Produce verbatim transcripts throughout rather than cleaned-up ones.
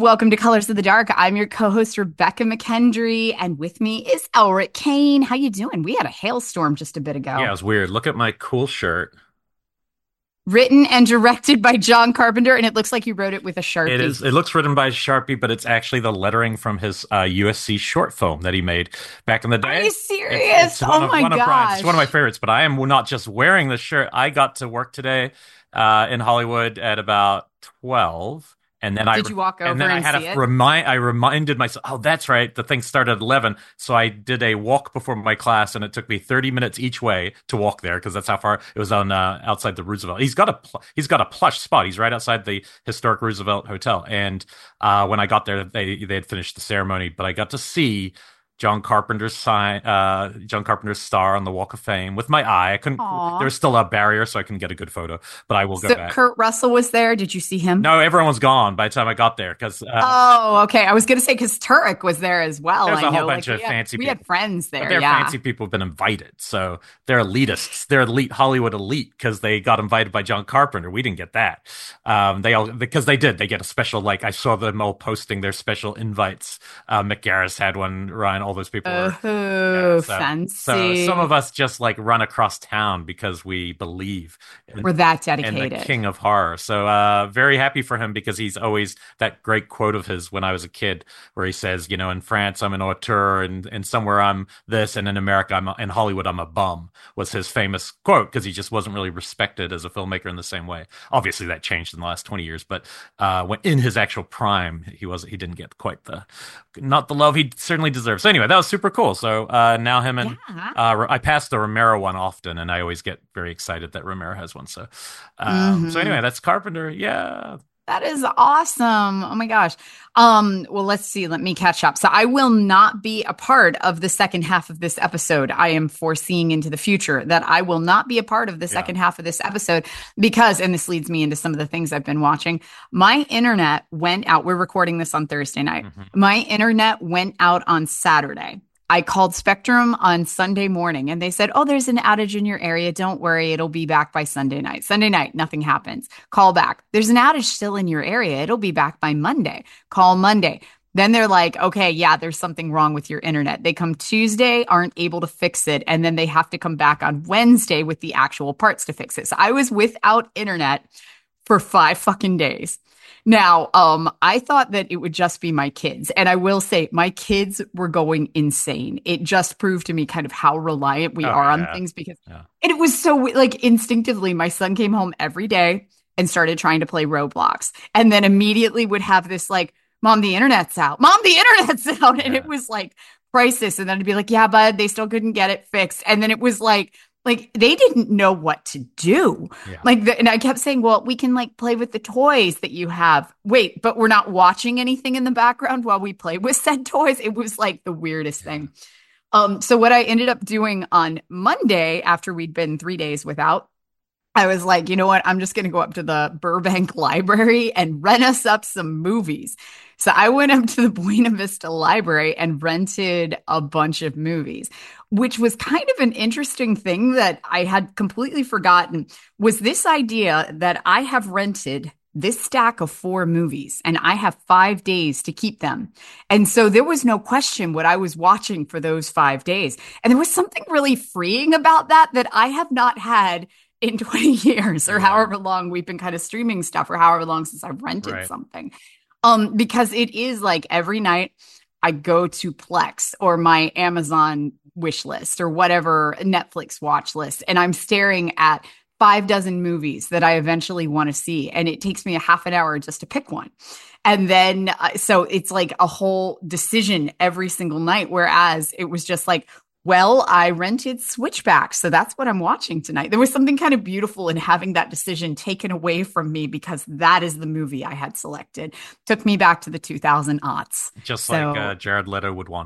welcome to Colors of the Dark. I'm your co-host Rebecca McKendry, and with me is Elric Kane. How you doing? We had a hailstorm just a bit Yeah, it ago. was weird. Look at my cool shirt. Written and directed by John Carpenter, and it looks like you wrote it with a It Sharpie. is. It looks written by Sharpie, but it's actually the lettering from his uh, U S C short film that he made back in the Are you day. It's serious? it's one Oh of my one of Brian's. It's one of my gosh. favorites. But I am not just wearing the shirt. I got to work today uh, in Hollywood at about twelve, and then I Did you walk and over then I and had see to it? remind. I reminded myself. Oh, that's right. The thing started at eleven, so I did a walk before my class, and it took me thirty minutes each way to walk there because that's how far it was on uh, outside the Roosevelt. He's got a pl- he's got a plush spot. He's right outside the historic Roosevelt Hotel, and uh, when I got there, they they had finished the ceremony, but I got to see John Carpenter's sign, uh, John Carpenter's star on the Walk of Fame with my eye. I couldn't. There Aw. was still a barrier, so I couldn't get a good photo, but I will go So back. Kurt Russell was there. Did you see him? No, everyone was gone by the time I got there because uh, Oh, okay. I was gonna say because Turek was there as well. there's I a whole know, like bunch we of had fancy we had people. friends But there. they're Yeah. fancy people who've been invited, so they're elitists. They're elite Hollywood elite because they got invited by John Carpenter. We didn't get that. Um, they all because they did. They get a special like I saw them all posting their special invites. Uh, Mick Garris had one. Ryan, all those people were. Yeah, Oh, so so some of fancy. us just like run across town because we believe in, We're that in the dedicated. king of horror. So uh, very happy for him because he's always that great quote of his when I was a kid where he says, you know, in France I'm an auteur, and and somewhere I'm this, and in America I'm a, in Hollywood I'm a bum was his famous quote because he just wasn't really respected as a filmmaker in the same way. Obviously that changed in the last twenty years, but uh, when in his actual prime he was he didn't get quite the not the love he certainly deserves. So anyway, that was super cool. So uh, now him and Yeah. uh, I pass the Romero one often, and I always get very excited that Romero has one. So, um, so hmm anyway, that's Carpenter. Yeah. That is awesome. Oh my gosh. Um, well, let's see. Let me catch up. So I will not be a part of the second half of this episode. I am foreseeing into the future that I will not be a part of the Yeah. second half of this episode because, and this leads me into some of the things I've been watching. My internet went out. We're recording this on Thursday night. hmm My internet went out on Saturday. I called Spectrum on Sunday morning and they said, "Oh, there's an outage in your area. Don't worry. It'll be back by Sunday night." Sunday night, nothing happens. Call back. "There's an outage still in your area. It'll be back by Monday." Call Monday. Then they're like, "Okay, yeah, there's something wrong with your internet." They come Tuesday, aren't able to fix it. And then they have to come back on Wednesday with the actual parts to fix it. So I was without internet for five fucking days. Now, um, I thought that it would just be my kids. And I will say, my kids were going insane. It just proved to me kind of how reliant we Oh are on yeah. things because, Yeah. and it was so like instinctively, my son came home every day and started trying to play Roblox. And then immediately would have this like, "Mom, the internet's out. Mom, the internet's out." And it Yeah. was like crisis. And then I'd be like, "Yeah, bud, they still couldn't get it fixed." And then it was like, like they didn't know what to do. Yeah. Like, the, and I kept saying, "Well, we can like play with the toys that you have." Wait, but we're not watching anything in the background while we play with said toys. It was like the weirdest Yeah. thing. Um, so what I ended up doing on Monday after we'd been three days without, I was like, you know what? I'm just going to go up to the Burbank Library and rent us up some movies. So I went up to the Buena Vista Library and rented a bunch of movies, which was kind of an interesting thing that I had completely forgotten was this idea that I have rented this stack of four movies and I have five days to keep them. And so there was no question what I was watching for those five days. And there was something really freeing about that that I have not had in twenty years or Yeah. however long we've been kind of streaming stuff or however long since I've rented Right. something. Um, because it is like every night I go to Plex or my Amazon wish list or whatever Netflix watch list, and I'm staring at five dozen movies that I eventually want to see. And it takes me a half an hour just to pick one. And then, uh, so it's like a whole decision every single night. Whereas it was just like, well, I rented Switchback, so that's what I'm watching tonight. There was something kind of beautiful in having that decision taken away from me because that is the movie I had selected. Took me back to the two thousand aughts. Just like uh, So Jared Leto would want it.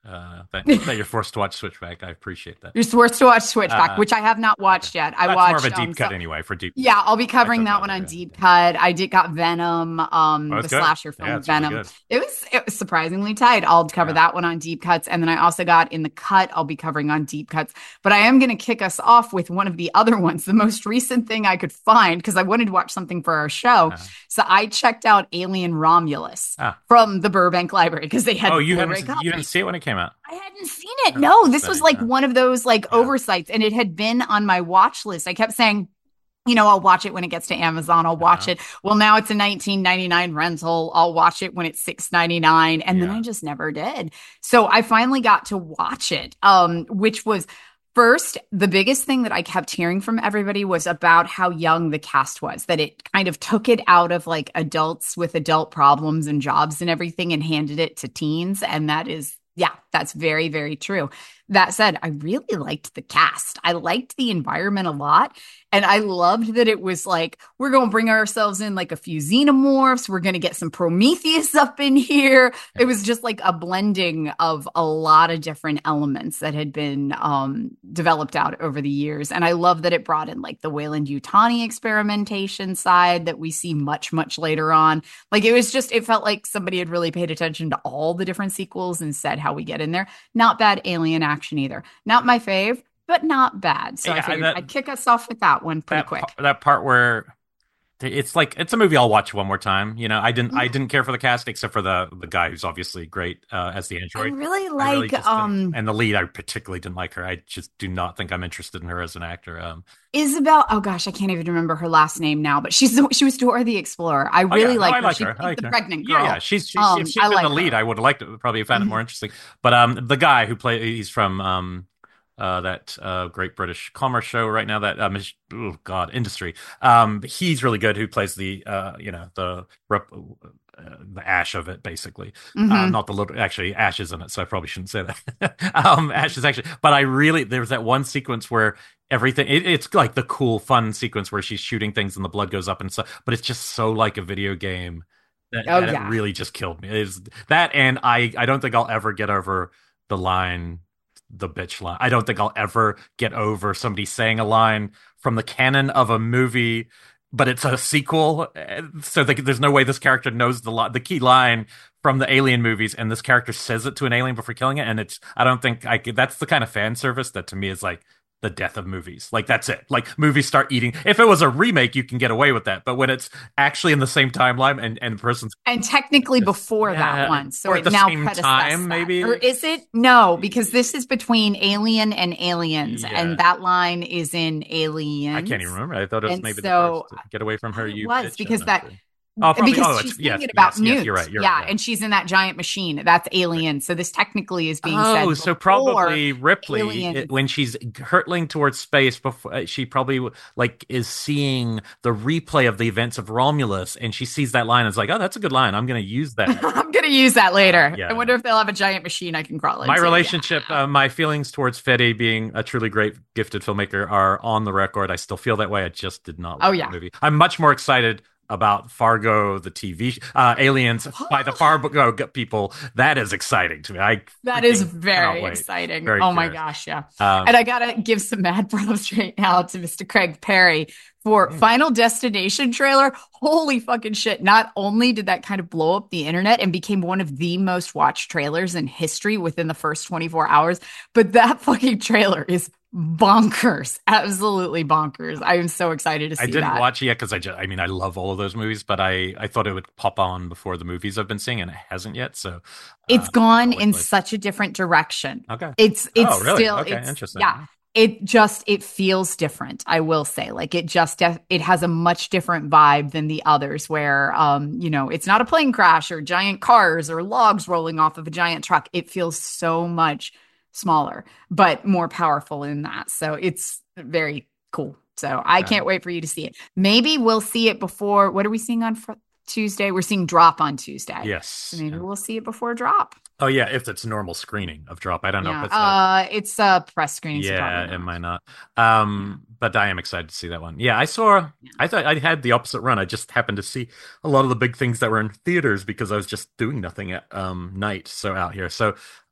uh, that that you're forced to watch Switchback. I appreciate that. You're forced to watch Switchback, Uh, which I have not watched okay. yet. I That's more of watched a deep um cut so anyway for deep. yeah, I'll be I covering took that note one of on it. Deep Cut. I did got Venom, Oh, um, it's the good. slasher Yeah, film it's really Venom. good. It was it was surprisingly tight. I'll cover Yeah. that one on Deep Cuts, and then I also got In the Cut. I'll be covering on Deep Cuts. But I am going to kick us off with one of the other ones, the most recent thing I could find because I wanted to watch something for our show. Uh, So I checked out Alien Romulus ah. from the Burbank Library because they had Oh, the you Blu-ray hadn't you didn't copy. see it when it came out. I hadn't seen it. Oh, No, that's this was fitting. like Yeah. one of those like Yeah. oversights, and it had been on my watch list. I kept saying, you know, I'll watch it when it gets to Amazon. I'll watch Uh-huh. it. Well, now it's a nineteen ninety-nine rental. I'll watch it when it's six ninety-nine. And then Yeah. I just never did. So I finally got to watch it, um, which was first, the biggest thing that I kept hearing from everybody was about how young the cast was, that it kind of took it out of like adults with adult problems and jobs and everything and handed it to teens. And that is, yeah, that's very, very true. That said, I really liked the cast. I liked the environment a lot. And I loved that it was like, we're going to bring ourselves in like a few xenomorphs. We're going to get some Prometheus up in here. It was just like a blending of a lot of different elements that had been um, developed out over the years. And I love that it brought in like the Weyland-Yutani experimentation side that we see much, much later on. Like it was just, it felt like somebody had really paid attention to all the different sequels and said how we get in there. Not bad alien action either. Not my fave, but not bad. So Yeah, I figured that- I'd kick us off with that one pretty that quick. par- that part where it's like it's a movie I'll watch one more time. You know, I didn't I didn't care for the cast except for the the guy who's obviously great uh, as the I android. really I like really just um didn't- and the lead I particularly didn't like her. I just do not think I'm interested in her as an actor. Um, Isabel. Oh gosh, I can't even remember her last name now, but she's she was Dora the Explorer. I oh, really yeah, no, like I her. like She her. I played like the her. pregnant girl. Yeah, yeah. She's, she's Um, if she'd I been like the lead, her. I would have liked it. Probably found it Mhm. more interesting. But um, the guy who play he's from um. Uh, that uh, great British commerce show right now that um, is, oh god, Industry. Um, he's really good. Who plays the uh, you know, the rep, uh, the Ash of it, basically. Mhm. Um, not the little. Actually, Ash is in it, so I probably shouldn't say that. um, Ash is actually. But I really there was that one sequence where everything. It, it's like the cool, fun sequence where she's shooting things and the blood goes up and stuff. But it's just so like a video game that, Oh that yeah. it really just killed me. Is that, and I I don't think I'll ever get over the line. The bitch line. I don't think I'll ever get over somebody saying a line from the canon of a movie, but it's a sequel. So the, there's no way this character knows the li- the key line from the Alien movies, and this character says it to an alien before killing it. And it's I don't think I could. That's the kind of fan service that to me is like the death of movies. Like that's it. Like movies start eating. If it was a remake, you can get away with that, but when it's actually in the same timeline and and the person's And technically before yeah, that one. So or it at the now same predecessed time, that. maybe? Or is it? No, because this is between Alien and Aliens, Yeah. and that line is in Aliens. I can't even remember. I thought it was And maybe so- the first. Get away from her, It you was, bitch. because I'm that- not sure. Oh, probably. because Oh, she's it's, yes, thinking about yes, yes, nukes. you're right. You're yeah, right. and she's in that giant machine. That's Alien. So this technically is being said. Oh, so before probably Ripley Aliens. it- when she's hurtling towards space. Before uh, she probably like is seeing the replay of the events of Romulus, and she sees that line and is like, "Oh, that's a good line. I'm going to use that." I'm gonna use that later. Yeah. I wonder if they'll have a giant machine I can crawl into. My relationship, uh, my feelings towards Fede being a truly great, gifted filmmaker are on the record. I still feel that way. I just did not like Oh, yeah. the movie. I'm much more excited about Fargo, the T V, uh, Aliens by the Fargo people. That is exciting to me. I That is freaking very cannot wait. exciting. Very oh my curious. gosh, yeah. Um, And I gotta give some mad props right now to Mister Craig Perry for Mm. Final Destination trailer. Holy fucking shit. Not only did that kind of blow up the internet and became one of the most watched trailers in history within the first twenty-four hours, but that fucking trailer is bonkers. Absolutely bonkers. I am so excited to see I didn't that. watch it yet because I just, I mean, I love all of those movies, but I, I thought it would pop on before the movies I've been seeing, and it hasn't yet. So It's uh, gone I'll in wait. such a different direction. Okay. It's it's Oh, really? still Okay, it's interesting. yeah. It just it feels different, I will say. Like it just def- it has a much different vibe than the others where um you know, it's not a plane crash or giant cars or logs rolling off of a giant truck. It feels so much smaller but more powerful in that. So it's very cool. So I Yeah. can't wait for you to see it. Maybe we'll see it before what are we seeing on fr- Tuesday? We're seeing Drop on Tuesday. Yes. So maybe Yeah. we'll see it before Drop. Oh yeah, if it's normal screening of Drop, I don't know Yeah. if it's a, Uh, it's a press screening. so yeah, probably it not. might not. Um, but I am excited to see that one. Yeah, I saw. I thought I had the opposite run. I just happened to see a lot of the big things that were in theaters because I was just doing nothing at um night. So out here, so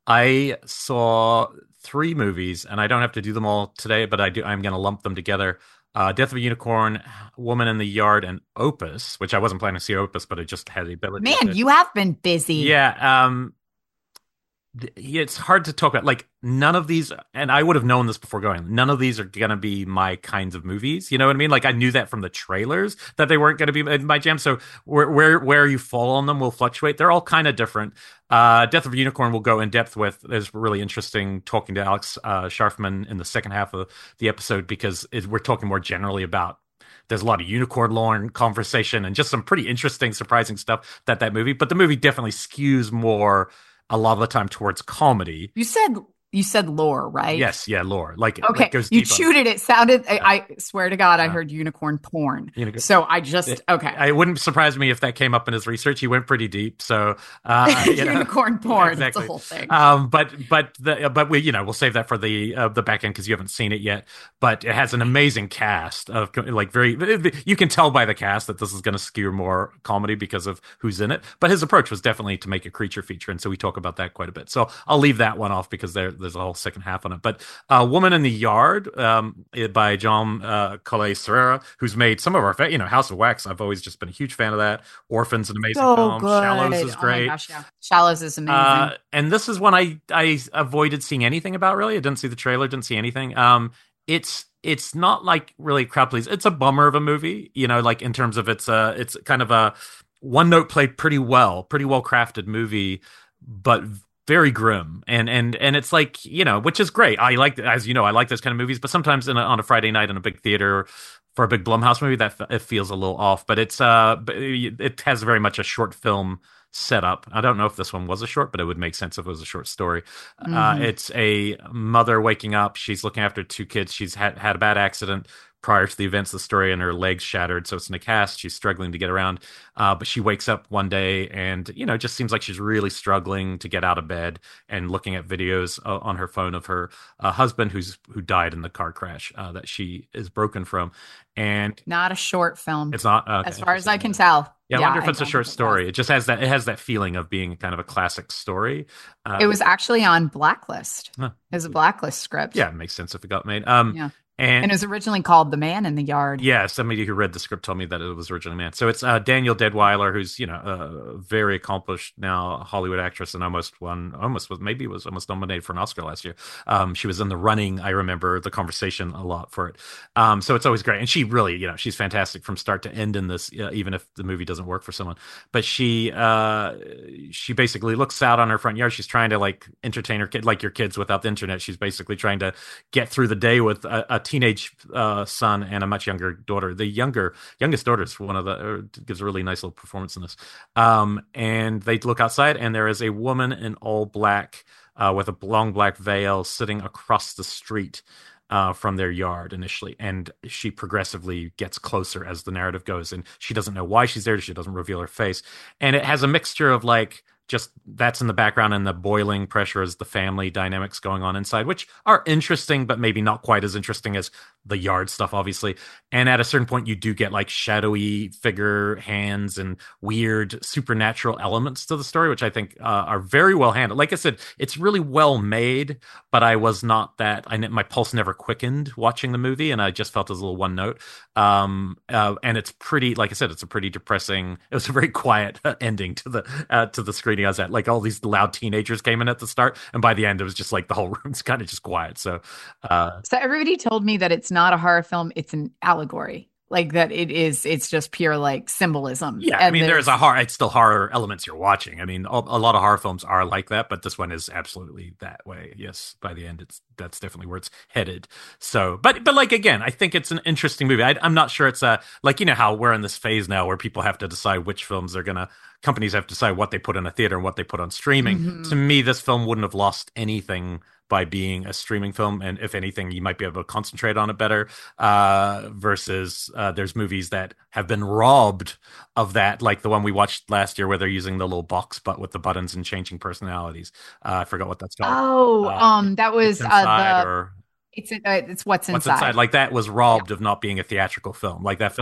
I saw three movies, and I don't have to do them all today, but I do. I'm going to lump them together. Uh, Death of a Unicorn, Woman in the Yard, and Opus, which I wasn't planning to see Opus, but I just had the ability Man, to. you have been busy. Yeah, um, it's hard to talk about. Like none of these, and I would have known this before going. None of these are gonna be my kinds of movies. You know what I mean? Like I knew that from the trailers that they weren't gonna be my jam. So where where where you fall on them will fluctuate. They're all kind of different. Uh, Death of a Unicorn will go in depth with. It's really interesting talking to Alex uh, Sharfman in the second half of the episode because it, we're talking more generally about there's a lot of unicorn lore and conversation and just some pretty interesting, surprising stuff that that movie. But the movie definitely skews more a lot of the time towards comedy. You said you said lore, right? Yes, yeah, lore. Like, like Okay, goes you deep on chewed it. It sounded. yeah. I, I swear to God, I Yeah. heard unicorn porn. You know, So I just it, okay. it wouldn't surprise me if that came up in his research. He went pretty deep, so uh, you know. Unicorn porn. Yeah, That's the exactly. whole thing. Um, but but the but we you know we'll save that for the uh, the back end because you haven't seen it yet. But it has an amazing cast of like very you can tell by the cast that this is going to skew more comedy because of who's in it. But his approach was definitely to make a creature feature, and so we talk about that quite a bit. So I'll leave that one off because there there's a whole second half on it. But uh, Woman in the Yard um, by John uh, Calais Serrera, who's made some of our fa- you know House of Wax. I've always just been a huge fan of that. Orphan's an amazing So film. good. Shallows is Oh my great. gosh, yeah. Shallows is amazing. Uh, and this is one I I avoided seeing anything about. Really, I didn't see the trailer, didn't see anything. Um, it's it's not like really crowd please. It's a bummer of a movie, you know, like in terms of it's a it's kind of a one note played pretty well, pretty well crafted movie, but very grim and and and it's like you know which is great. I like as you know I like those kind of movies, but sometimes in a, on a Friday night in a big theater for a big Blumhouse movie that it feels a little off. But it's uh it has very much a short film setup. I don't know if this one was a short, but it would make sense if it was a short story. Mm-hmm. Uh, it's a mother waking up. She's looking after two kids. She's had had a bad accident prior to the events of the story and her legs shattered, so it's in a cast. She's struggling to get around, uh, but she wakes up one day and you know it just seems like she's really struggling to get out of bed and looking at videos uh, on her phone of her uh, husband who's who died in the car crash uh, that she is broken from. And Not a short film, it's not uh, as far as I can tell. Yeah, I Yeah, wonder if I it's a don't short think it story. was. It just has that. It has that feeling of being kind of a classic story. Uh, It was actually on Blacklist. huh. It was a Blacklist script. Yeah, it makes sense if it got made. Um, Yeah. and And it was originally called The Man in the Yard. yeah, somebody who read the script told me that it was originally man. So it's uh, Daniel Deadwyler, who's you know a very accomplished now Hollywood actress and almost won, almost was maybe was almost nominated for an Oscar last year. Um, she was in the running. I remember the conversation a lot for it. Um, so it's always great, and she really, you know, she's fantastic from start to end in this, uh, even if the movie doesn't work for someone. But she, uh, she basically looks out on her front yard. She's trying to like entertain her kid, like your kids without the internet. She's basically trying to get through the day with a, a teenage uh, son and a much younger daughter. The younger youngest daughter is one of the uh, gives a really nice little performance in this. Um, and they look outside, and there is a woman in all black uh, with a long black veil sitting across the street uh, from their yard initially, and she progressively gets closer as the narrative goes, and she doesn't know why she's there. She doesn't reveal her face, and it has a mixture of like just that's in the background and the boiling pressure as the family dynamics going on inside, which are interesting, but maybe not quite as interesting as the yard stuff, obviously. And at a certain point, you do get like shadowy figure hands and weird supernatural elements to the story, which I think uh, are very well handled. Like I said, it's really well made, but I was not that, I my pulse never quickened watching the movie, and I just felt as a little one note. Um, uh, and it's pretty, like I said, it's a pretty depressing, it was a very quiet ending to the, uh, to the screening I was at. Like all these loud teenagers came in at the start, and by the end, it was just like the whole room's kind of just quiet. So, uh, So everybody told me that it's not a horror film, it's an allegory. Like that it is, it's just pure like symbolism. yeah, I And mean, there's there's a horror, it's still horror elements you're watching. I mean, a, a lot of horror films are like that, but this one is absolutely that way. Yes, by the end, it's that's definitely where it's headed. So, but but like again, I think it's an interesting movie. I, I'm not sure it's a like you know how we're in this phase now where people have to decide which films they're gonna companies have to decide what they put in a theater and what they put on streaming. Mhm. To me, this film wouldn't have lost anything by being a streaming film, and if anything, you might be able to concentrate on it better. Uh, versus uh, there's movies that have been robbed of that, like the one we watched last year, where they're using the little box but with the buttons and changing personalities. Uh, I forgot what that's called. Oh, Uh, um, that it's was uh inside the or it's uh, it's what's what's inside. inside. Like that was Yeah. robbed of not being a theatrical film. Like that film Yeah.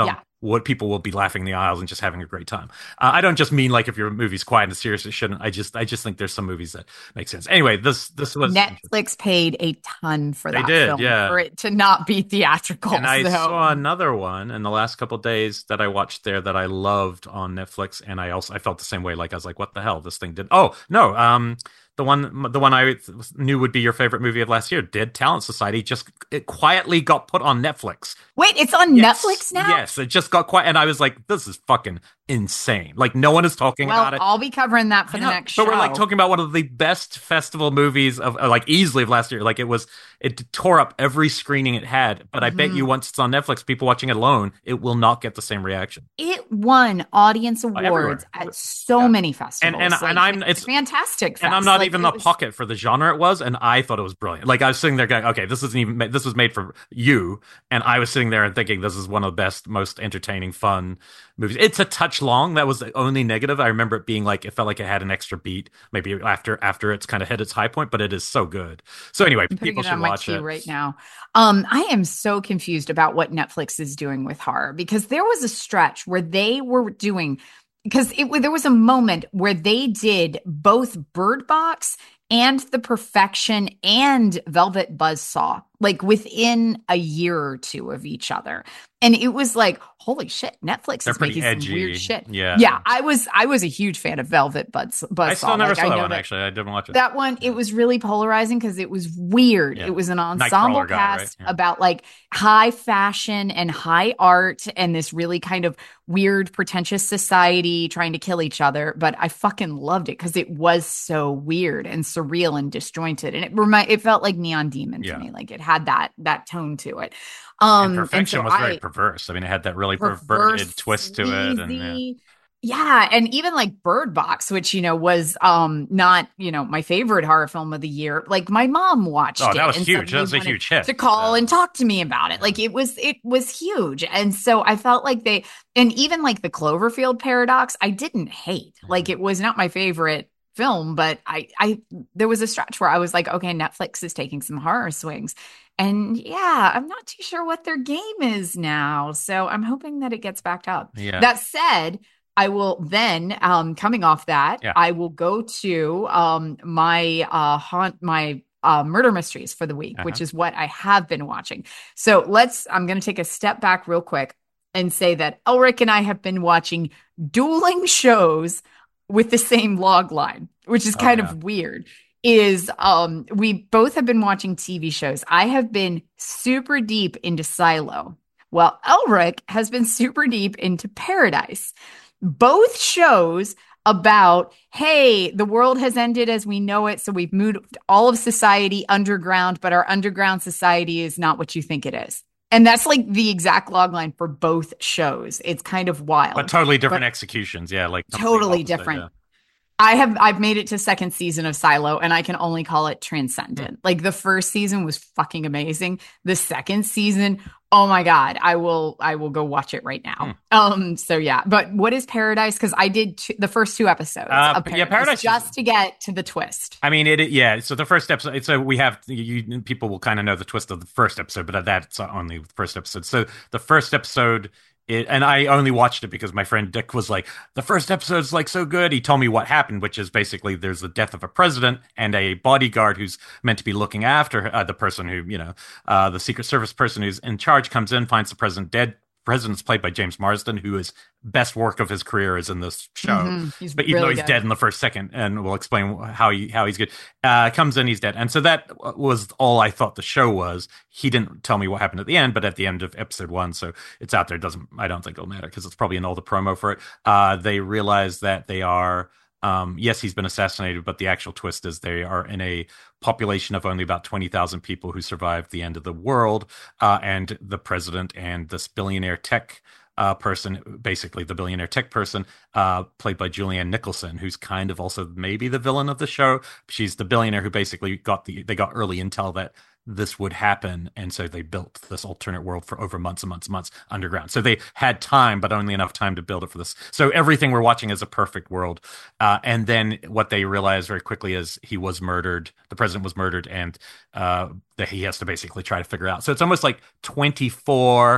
what people will be laughing in the aisles and just having a great time. Uh, I don't just mean like if your movie's quiet and serious, it shouldn't. I just I just think there's some movies that make sense. Anyway, this this was Netflix paid a ton for they that did, film yeah. for it to not be theatrical. And I So saw another one in the last couple of days that I watched there that I loved on Netflix, and I also I felt the same way. Like I was like, "What the hell? This thing did." Oh no, um, the one the one I knew would be your favorite movie of last year, Dead Talent Society, just it quietly got put on Netflix. wait, it's on Yes, Netflix now? yes, it just got quiet, and I was like, "This is fucking insane!" Like no one is talking Well, about it. I'll be covering that for I the know, next but show. we're like talking about one of the best festival movies of uh, like easily of last year. Like it was, it tore up every screening it had. But I bet you Mhm. once it's on Netflix, people watching it alone, it will not get the same reaction. It won audience Uh, awards everywhere. at so Yeah. many And festivals. and Like, and I'm it's it's fantastic. and I'm Fest. not Like, even it the was pocket for the genre it was, and I thought it was brilliant. Like I was sitting there going, okay, this isn't even ma- this was made for you, and I was sitting there and thinking this is one of the best, most entertaining, fun movies. It's a touch long. That was the only negative. I remember it being like it felt like it had an extra beat, maybe after after it's kind of hit its high point, but it is so good. So anyway, I'm putting people it should on my watch queue it. right now. Um, I am so confused about what Netflix is doing with horror because there was a stretch where they were doing because it there was a moment where they did both Bird Box and The Perfection and Velvet Buzzsaw like within a year or two of each other. And it was like, holy shit, Netflix They're is pretty making some weird edgy. shit. Yeah. Yeah, I was I was a huge fan of Velvet Buzz I still Buzzsaw. never Like I saw that know one that actually. I didn't watch it. that one, it Yeah. was really polarizing because it was weird. Yeah. It was an ensemble Nightcrawler guy, right? cast Yeah. about like high fashion and high art and this really kind of weird, pretentious society trying to kill each other. But I fucking loved it because it was so weird and surreal and disjointed. And it remind it felt like Neon Demon to Yeah. me. Like it had that that tone to it. And Um, and Perfection so was very I perverse. I mean, it had that really perverse, perverted twist to it, and yeah. sleazy. Yeah, and even like Bird Box, which you know was um not you know my favorite horror film of the year. Like my mom watched Oh, it that was and huge. That suddenly was a wanted huge hit. to call Yeah. and talk to me about it. Yeah. Like it was it was huge, and so I felt like they and even like the Cloverfield Paradox, I didn't hate. Like Mhm. it was not my favorite film, but I I there was a stretch where I was like, okay, Netflix is taking some horror swings. And yeah, I'm not too sure what their game is now. So I'm hoping that it gets backed up. Yeah. That said, I will then, um, coming off that, Yeah. I will go to um my uh haunt my uh murder mysteries for the week, which Uh-huh. is what I have been watching. So let's I'm gonna take a step back real quick and say that Elric and I have been watching dueling shows with the same log line, which is Oh, kind yeah. of weird. Is um we both have been watching T V shows. I have been super deep into Silo. Well, Elric has been super deep into Paradise. Both shows about, hey, the world has ended as we know it, so we've moved all of society underground, but our underground society is not what you think it is. And that's like the exact logline for both shows. It's kind of wild. But totally different But executions. Yeah, like complete totally opposite, different. yeah. I have I've made it to second season of Silo and I can only call it Hmm. transcendent. Like the first season was fucking amazing. The second season, oh my God, I will I will go watch it right Hmm. now. Um so yeah, but what is Paradise? Because I did two, the first two episodes Uh, of yeah, Paradise, Paradise is- just to get to the twist. I mean, it. Yeah. So the first episode. So we have you. People will kind of know the twist of the first episode, but that's only the first episode. So the first episode. It, and I only watched it because my friend Dick was like, the first episode's like so good. He told me what happened, which is basically there's the death of a president and a bodyguard who's meant to be looking after uh, the person who, you know, uh, the Secret Service person who's in charge comes in, finds the president dead. President's played by James Marsden, who is best work of his career is in this show. Mhm. He's But even really though he's good. dead in the first second, and we'll explain how he how he's good. Uh, comes in, he's dead, and so that was all I thought the show was. He didn't tell me what happened at the end, but at the end of episode one, so it's out there. It doesn't I don't think it'll matter because it's probably in all the promo for it. Uh, they realize that they are. Um, yes, he's been assassinated, but the actual twist is they are in a population of only about twenty thousand people who survived the end of the world, uh, and the president and this billionaire tech uh, person, basically the billionaire tech person, uh, played by Julianne Nicholson, who's kind of also maybe the villain of the show. She's the billionaire who basically got the they got early intel that this would happen, and so they built this alternate world for over months and months and months underground. So they had time, but only enough time to build it for this. So everything we're watching is a perfect world. Uh, and then what they realize very quickly is he was murdered. The president was murdered, and uh, that he has to basically try to figure out. So it's almost like twenty-four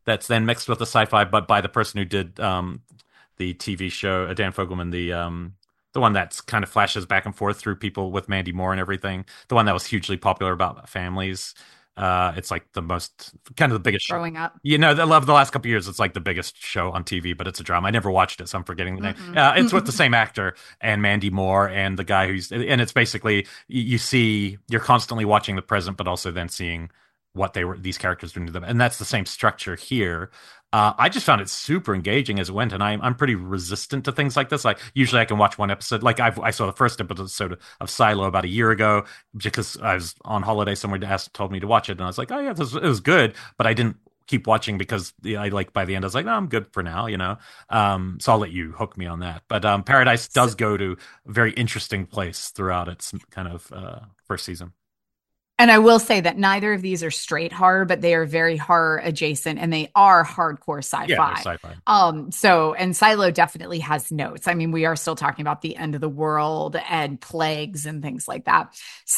that's then mixed with the sci-fi, but by the person who did um, the T V show, uh, Dan Fogelman, the um, the one that's kind of flashes back and forth through people with Mandy Moore and everything. The one that was hugely popular about families. Uh, it's like the most kind of the biggest show. Growing up. You know, I love the last couple of years. It's like the biggest show on T V, but it's a drama. I never watched it, so I'm forgetting the name. Mm-mm. Uh, it's with the same actor and Mandy Moore and the guy who's, and it's basically you you see you're constantly watching the present, but also then seeing what they were these characters doing to them, and that's the same structure here. Uh, I just found it super engaging as it went, and I'm I'm pretty resistant to things like this. Like usually I can watch one episode. Like I've, I saw the first episode of Silo about a year ago because I was on holiday somewhere. Asked told me to watch it, and I was like, oh yeah, this, it was good, but I didn't keep watching because I like by the end I was like, no, I'm good for now, you know. Um, so I'll let you hook me on that. But um, Paradise So, does go to a very interesting place throughout its kind of uh, first season. And I will say that neither of these are straight horror, but they are very horror adjacent and they are hardcore Yeah, they're sci-fi. sci-fi. Um, so and Silo definitely has notes. I mean, we are still talking about the end of the world and plagues and things like that.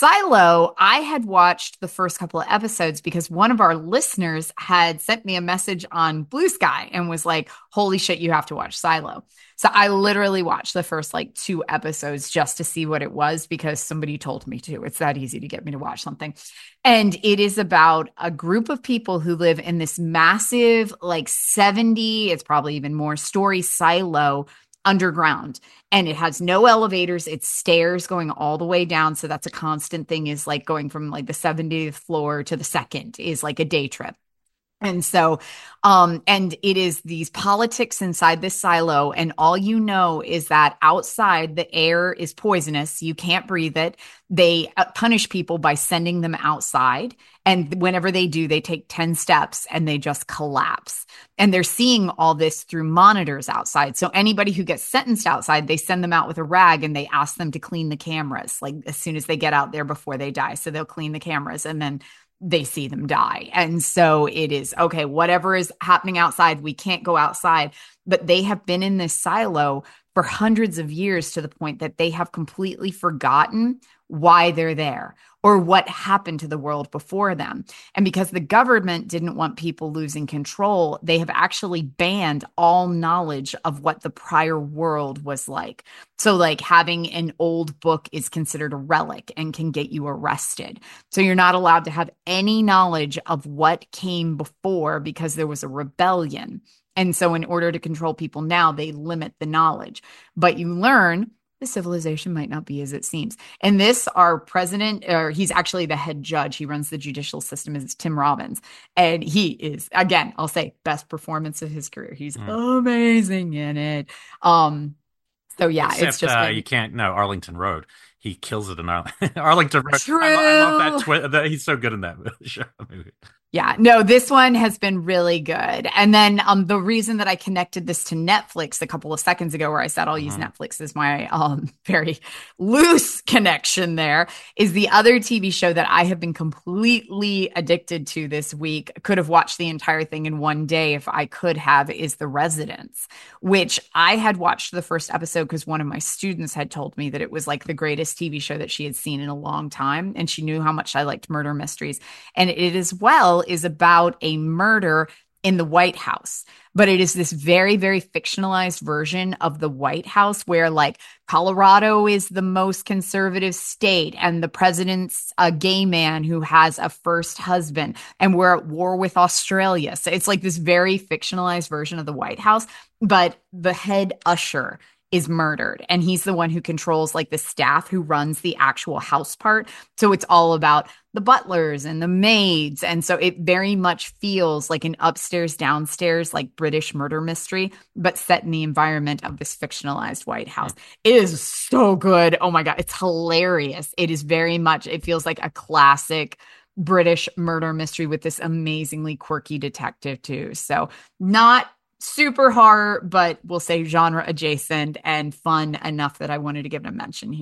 Silo, I had watched the first couple of episodes because one of our listeners had sent me a message on Blue Sky and was like, holy shit, you have to watch Silo. So I literally watched the first like two episodes just to see what it was because somebody told me to. It's that easy to get me to watch something. And it is about a group of people who live in this massive, like seventy, it's probably even more story silo underground. And it has no elevators. It's stairs going all the way down. So that's a constant thing is like going from like the seventieth floor to the second is like a day trip. And so, um, and it is these politics inside this silo. And all you know is that outside the air is poisonous. You can't breathe it. They uh, punish people by sending them outside. And whenever they do, they take ten steps and they just collapse. And they're seeing all this through monitors outside. So anybody who gets sentenced outside, they send them out with a rag and they ask them to clean the cameras, like as soon as they get out there before they die. So they'll clean the cameras and then they see them die. And so it is, okay, whatever is happening outside, we can't go outside. But they have been in this silo for hundreds of years to the point that they have completely forgotten why they're there or what happened to the world before them. And because the government didn't want people losing control, they have actually banned all knowledge of what the prior world was like. So like having an old book is considered a relic and can get you arrested. So you're not allowed to have any knowledge of what came before because there was a rebellion. And so in order to control people now, they limit the knowledge. But you learn the civilization might not be as it seems. And this, our president, or he's actually the head judge, he runs the judicial system, is Tim Robbins. And he is, again, I'll say, best performance of his career. He's Mm. amazing in it. Um, so yeah, Except it's just uh, been you can't. No, Arlington Road. He kills it in Arl- Arlington Road. true. I, lo- I love that. Twi- that. He's so good in that show. Movie. Yeah, no, this one has been really good. And then um the reason that I connected this to Netflix a couple of seconds ago, where I said I'll use Mhm. Netflix as my um very loose connection there, is the other T V show that I have been completely addicted to this week. Could have watched the entire thing in one day if I could have, is The Residents, which I had watched the first episode because one of my students had told me that it was like the greatest T V show that she had seen in a long time. And she knew how much I liked murder mysteries. And it as well is about a murder in the White House. But it is this very, very fictionalized version of the White House where like Colorado is the most conservative state and the president's a gay man who has a first husband and we're at war with Australia. So it's like this very fictionalized version of the White House, but the head usher is murdered and he's the one who controls like the staff who runs the actual house part. So it's all about the butlers and the maids. And so it very much feels like an upstairs, downstairs, like British murder mystery, but set in the environment of this fictionalized White House. It is so good. Oh my God. It's hilarious. It is very much, it feels like a classic British murder mystery with this amazingly quirky detective too. So not super horror, but we'll say genre adjacent and fun enough that I wanted to give it a mention here.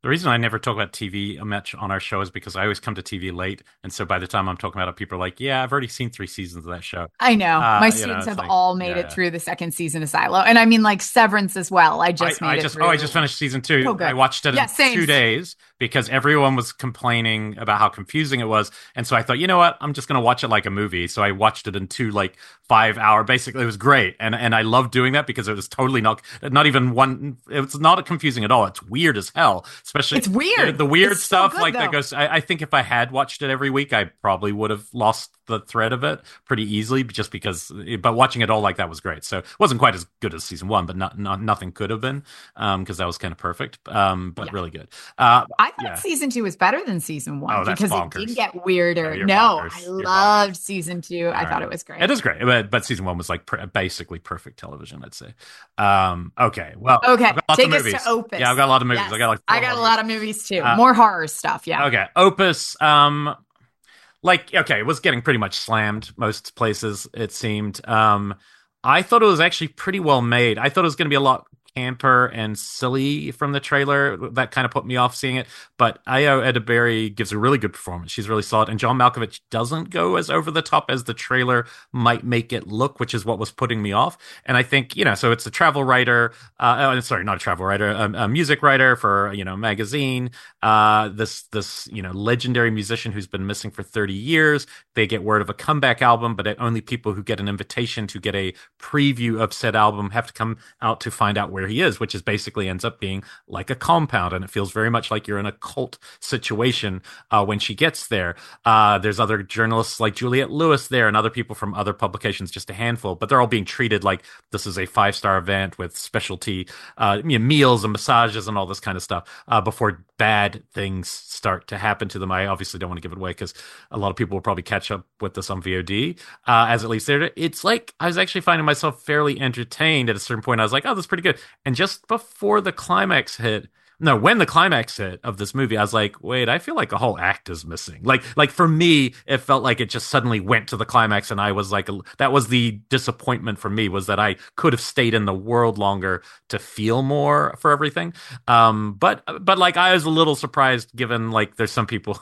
The reason I never talk about T V much on our show is because I always come to T V late, and so by the time I'm talking about it, people are like, "Yeah, I've already seen three seasons of that show." I know. My Uh, you know, students it's have like, all made yeah, it yeah. through the second season of Silo. And I mean, like Severance as well. I I, just I made it just oh I through. just finished season Oh, two. I good. watched it Yeah, in same. two days because everyone was complaining about how confusing it was, and so I thought, you know what, I'm just gonna watch it like a movie. So I watched it in two like five hour. Basically, it was great, and and I love doing that because it was totally not not even one. It's not confusing at all. It's weird as hell, especially It's the, weird. the weird It's so stuff good, like that though. goes. I, I think if I had watched it every week, I probably would have lost the thread of it pretty easily just because but watching it all like that was great. So it wasn't quite as good as season one, but not, not nothing could have been um because that was kind of perfect, um but Yeah. really good. uh I thought yeah. season two was better than season one Oh, that's because it did bonkers. get No, weirder. you're No, I bonkers. You're loved bonkers. season two. All I thought right. it was It great. is great, but, but season one was like pr- basically perfect television, I'd say. Um okay, well, I've Okay, got lots of take us to movies. Yeah, I've Opus. got a lot of movies. I Yes, got like I four got more a movies. lot of movies too. uh More horror stuff. Yeah. okay, Opus. um like okay, it was getting pretty much slammed most places, it seemed. um I thought it was actually pretty well made. I thought it was going to be a lot camper and silly from the trailer. That kind of put me off seeing it. But Io Edeberry gives a really good performance. She's really solid. And John Malkovich doesn't go as over the top as the trailer might make it look, which is what was putting me off. And I think, you know, so it's a travel writer. Uh, oh, sorry, not a travel writer, a, a music writer for, you know, magazine. Uh, this, this, you know, legendary musician who's been missing for thirty years. They get word of a comeback album, but only people who get an invitation to get a preview of said album have to come out to find out where he is, which is basically ends up being like a compound. And it feels very much like you're in a cult situation uh, when she gets there. Uh, there's other journalists like Juliette Lewis there and other people from other publications, just a handful, but they're all being treated like this is a five star event with specialty uh, you know, meals and massages and all this kind of stuff uh, before bad things start to happen to them. I obviously don't want to give it away because a lot of people will probably catch up with this on V O D uh, as it leads there. It's like I was actually finding myself fairly entertained at a certain point. I was like, oh, that's pretty good. And just before the climax hit, no, when the climax hit of this movie, I was like, wait, I feel like a whole act is missing. Like, like for me, it felt like it just suddenly went to the climax, and I was like, that was the disappointment for me, was that I could have stayed in the world longer to feel more for everything. Um, but, but like, I was a little surprised, given like there's some people,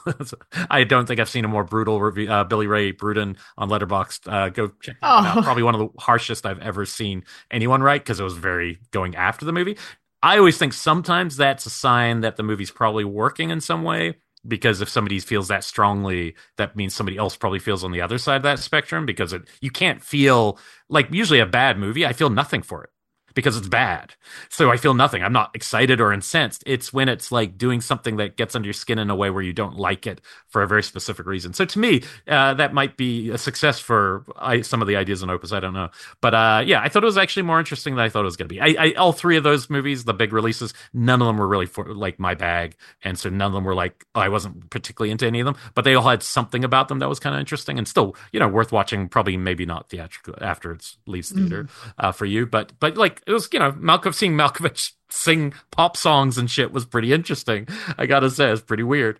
I don't think I've seen a more brutal review. Uh, Billy Ray Bruden on Letterboxd. Uh, go check that one out. Oh, Probably one of the harshest I've ever seen anyone write, because it was very going after the movie. I always think sometimes that's a sign that the movie's probably working in some way, because if somebody feels that strongly, that means somebody else probably feels on the other side of that spectrum, because it, you can't feel like usually a bad movie. I feel nothing for it because it's bad. So I feel nothing. I'm not excited or incensed. It's when it's like doing something that gets under your skin in a way where you don't like it for a very specific reason. So to me, uh, that might be a success for I, some of the ideas in Opus. I don't know. But uh, yeah, I thought it was actually more interesting than I thought it was going to be. I, I, all three of those movies, the big releases, none of them were really for like my bag. And so none of them were like, oh, I wasn't particularly into any of them, but they all had something about them that was kind of interesting and still, you know, worth watching. Probably maybe not theatrical after it leaves theater mhm. uh, for you, but but like it was, you know, Malcolm seeing Malkovich sing pop songs and shit was pretty interesting. I gotta say, it's pretty weird.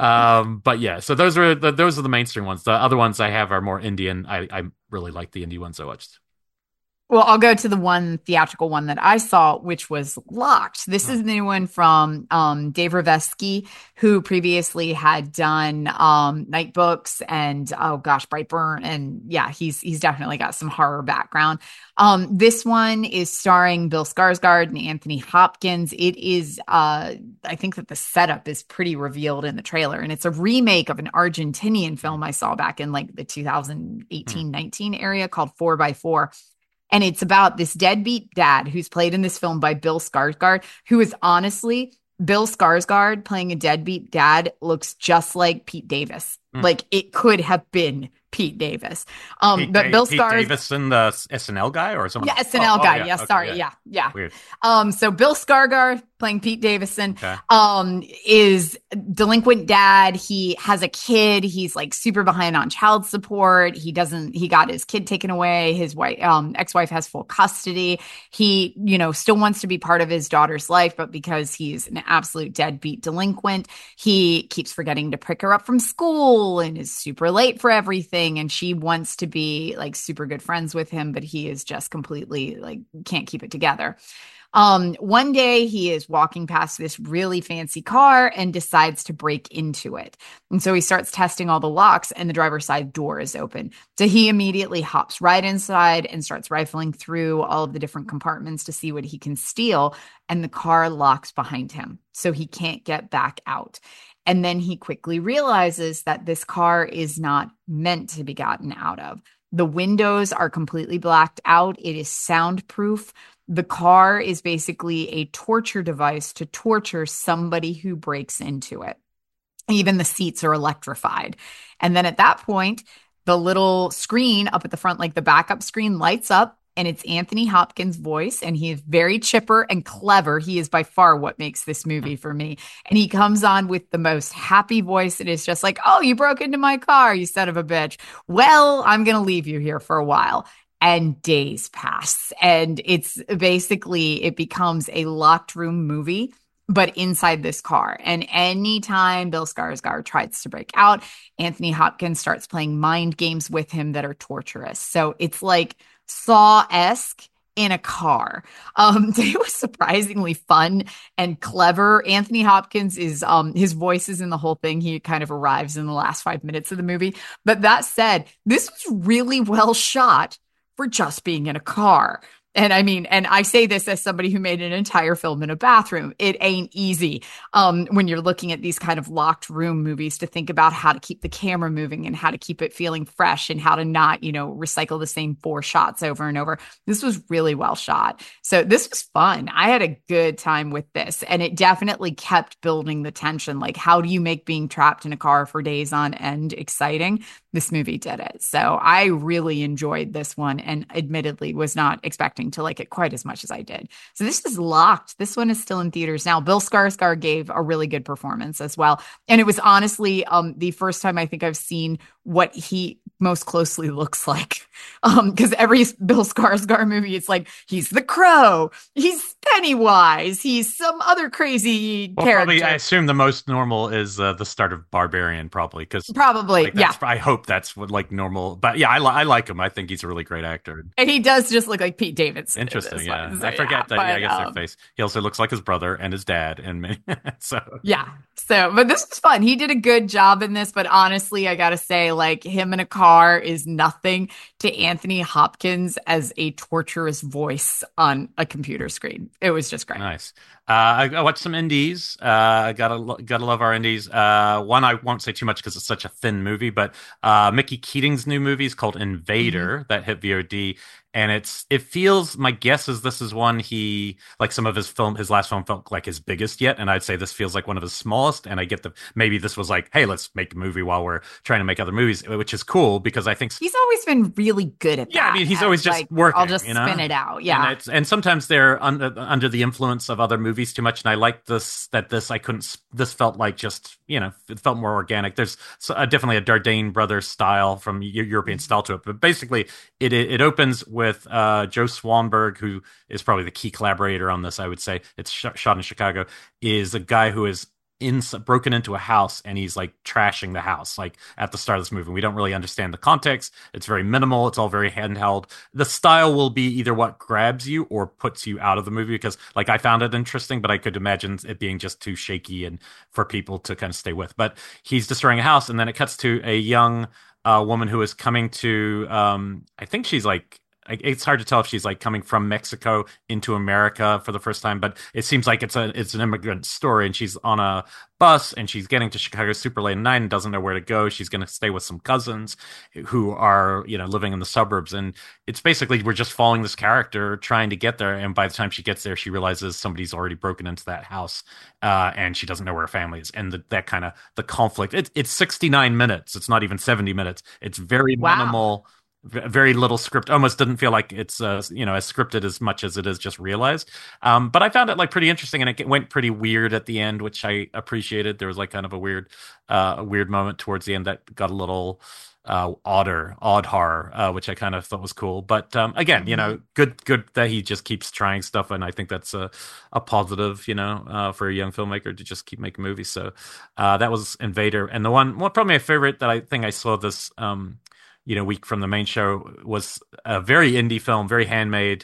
Um, but yeah, so those are the, those are the mainstream ones. The other ones I have are more Indian. I I really like the indie ones I watched. Well, I'll go to the one theatrical one that I saw, which was Locked. This Oh, is the new one from um, Dave Ravesky, who previously had done um, Night Books and oh gosh, Brightburn, and yeah, he's he's definitely got some horror background. Um, this one is starring Bill Skarsgård and Anthony Hopkins. It is, uh, I think that the setup is pretty revealed in the trailer, and it's a remake of an Argentinian film I saw back in like the hmm. two thousand eighteen nineteen area called Four by Four. And it's about this deadbeat dad who's played in this film by Bill Skarsgård, who is honestly, Bill Skarsgård playing a deadbeat dad looks just like Pete Davis. Hmm. Like it could have been Pete Davis. Um, Pete, but da- Bill Pete Skars, Davison, the S N L guy, or someone yeah, else? Oh, S N L oh guy. yeah. Yeah, Okay, sorry. yeah. Yeah, yeah. Weird. Um, so Bill Skarsgård playing Pete Davison, Okay. um, is delinquent dad. He has a kid. He's like super behind on child support. He doesn't, he got his kid taken away. His wife, um, ex-wife has full custody. He, you know, still wants to be part of his daughter's life, but because he's an absolute deadbeat delinquent, he keeps forgetting to pick her up from school and is super late for everything. And she wants to be like super good friends with him, but he is just completely like can't keep it together. Um, one day he is walking past this really fancy car and decides to break into it. And so he starts testing all the locks, and the driver's side door is open. So he immediately hops right inside and starts rifling through all of the different compartments to see what he can steal. And the car locks behind him, so he can't get back out. And then he quickly realizes that this car is not meant to be gotten out of. The windows are completely blacked out. It is soundproof. The car is basically a torture device to torture somebody who breaks into it. Even the seats are electrified. And then at that point, the little screen up at the front, like the backup screen, lights up, and it's Anthony Hopkins' voice, and he is very chipper and clever. He is by far what makes this movie for me. And he comes on with the most happy voice. It is just like, oh, you broke into my car, you son of a bitch. Well, I'm going to leave you here for a while. And days pass. And it's basically, it becomes a locked room movie, but inside this car. And anytime Bill Skarsgård tries to break out, Anthony Hopkins starts playing mind games with him that are torturous. So it's like Saw-esque in a car. Um, it was surprisingly fun and clever. Anthony Hopkins is, um, his voice is in the whole thing. He kind of arrives in the last five minutes of the movie. But that said, this was really well shot for just being in a car. And I mean, and I say this as somebody who made an entire film in a bathroom. It ain't easy um, when you're looking at these kind of locked room movies to think about how to keep the camera moving and how to keep it feeling fresh and how to not, you know, recycle the same four shots over and over. This was really well shot. So this was fun. I had a good time with this, and it definitely kept building the tension. Like, how do you make being trapped in a car for days on end exciting? This movie did it. So I really enjoyed this one, and admittedly was not expecting to like it quite as much as I did. So this is Locked. This one is still in theaters now. Bill Skarsgård gave a really good performance as well. And it was honestly um, the first time I think I've seen what he most closely looks like. Um, because every Bill Skarsgård movie, it's like, he's the Crow, he's Pennywise, he's some other crazy Well, character. probably, I assume the most normal is uh, the start of Barbarian, probably, because Probably, like, yeah. that's, I hope that's what like normal. But yeah, I, li- I like him. I think he's a really great actor. And he does just look like Pete Davidson. Interesting, yeah. One, so I forget yeah, that. but, Yeah, I guess um, their face. He also looks like his brother and his dad, and me. So yeah. So, but this was fun. He did a good job in this, but honestly, I gotta say, like, him in a car is nothing to Anthony Hopkins as a torturous voice on a computer screen. It was just great. nice. Uh, I, I watched some indies. Uh, gotta lo- gotta love our indies. Uh, one I won't say too much because it's such a thin movie, but uh, Mickey Keating's new movie is called Invader Mm-hmm. that hit V O D, and it's it feels. My guess is this is one he like some of his film. His last film felt like his biggest yet, and I'd say this feels like one of his smallest. And I get the maybe this was like, hey, let's make a movie while we're trying to make other movies, which is cool because I think He's always been really good at that. yeah, I mean, he's always just like, working. I'll just you know? spin it out. And Yeah. it's and sometimes they're under under the influence of other movies too much. And I like this that this I couldn't. This felt like just you know it felt more organic. There's so- uh, definitely a Dardenne Brothers style from Eu- European style to it, but basically it it, it opens with uh, Joe Swanberg, who is probably the key collaborator on this. I would say it's sh- shot in Chicago. Is a guy who is in broken into a house and he's like trashing the house like at the start of this movie. We don't really understand the context. It's very minimal. It's all very handheld. The style will be either what grabs you or puts you out of the movie because like I found it interesting, but I could imagine it being just too shaky and for people to kind of stay with. But he's destroying a house and then it cuts to a young uh, woman who is coming to um I think she's like it's hard to tell if she's like coming from Mexico into America for the first time, but it seems like it's a it's an immigrant story, and she's on a bus and she's getting to Chicago super late at night and doesn't know where to go. She's going to stay with some cousins who are you know living in the suburbs, and it's basically we're just following this character trying to get there. And by the time she gets there, she realizes somebody's already broken into that house, uh, and she doesn't know where her family is, and the, that kind of the conflict. It, it's sixty-nine minutes. It's not even seventy minutes. It's very Wow. minimal very little script. Almost didn't feel like it's uh, you know as scripted as much as it is just realized. Um, but I found it like pretty interesting, and it went pretty weird at the end, which I appreciated. There was like kind of a weird, uh, a weird moment towards the end that got a little uh, odder, odd horror, uh, which I kind of thought was cool. But um, again, you know, good, good that he just keeps trying stuff, and I think that's a, a positive, you know, uh, for a young filmmaker to just keep making movies. So uh, that was Invader, and the one, well, probably my favorite that I think I saw this. Um, you know, week from the main show was a very indie film, very handmade,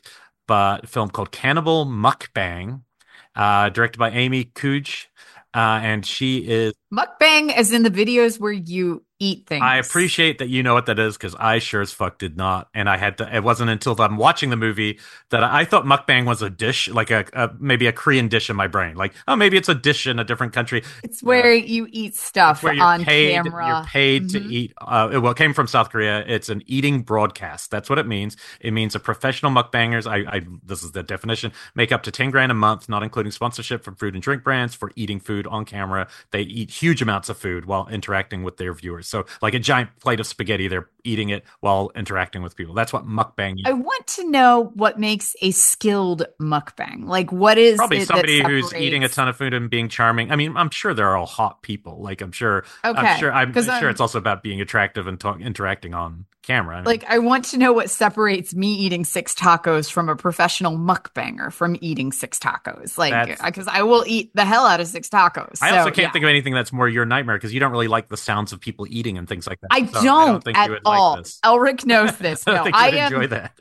but a film called Cannibal Mukbang, uh, directed by Amy Kuj. Uh, and she is Mukbang, as in the videos where you eat I things. appreciate that you know what that is because I sure as fuck did not, and I had to. It wasn't until I'm watching the movie that I, I thought mukbang was a dish, like a, a maybe a Korean dish in my brain. Like, oh, maybe it's a dish in a different country. It's Uh, where you eat it's stuff where you're on paid. You're camera. paid to Hmm. eat. Uh, well, it came from South Korea. It's an eating broadcast. That's what it means. It means a professional mukbangers. I, I this is the definition. Make up to ten grand a month, not including sponsorship from food and drink brands for eating food on camera. They eat huge amounts of food while interacting with their viewers. So, like a giant plate of spaghetti, they're eating it while interacting with people. That's what mukbang is. I want to know what makes a skilled mukbang. Like, what is Probably it that somebody who's eating a separates? ton of food and being charming. I mean, I'm sure they're all hot people. Like I'm sure, I'm Okay, sure, I'm because sure I'm it's also about being attractive and talk, interacting on camera. I mean, like, I want to know what separates me eating six tacos from a professional mukbanger from eating six tacos. Like, that's. because I will eat the hell out of six tacos. I also So, can't yeah, think of anything that's more your nightmare because you don't really like the sounds of people eating and things like that. I So I don't don't think you at would like all. this. Elric knows this. I don't No, think you I would enjoy am. that.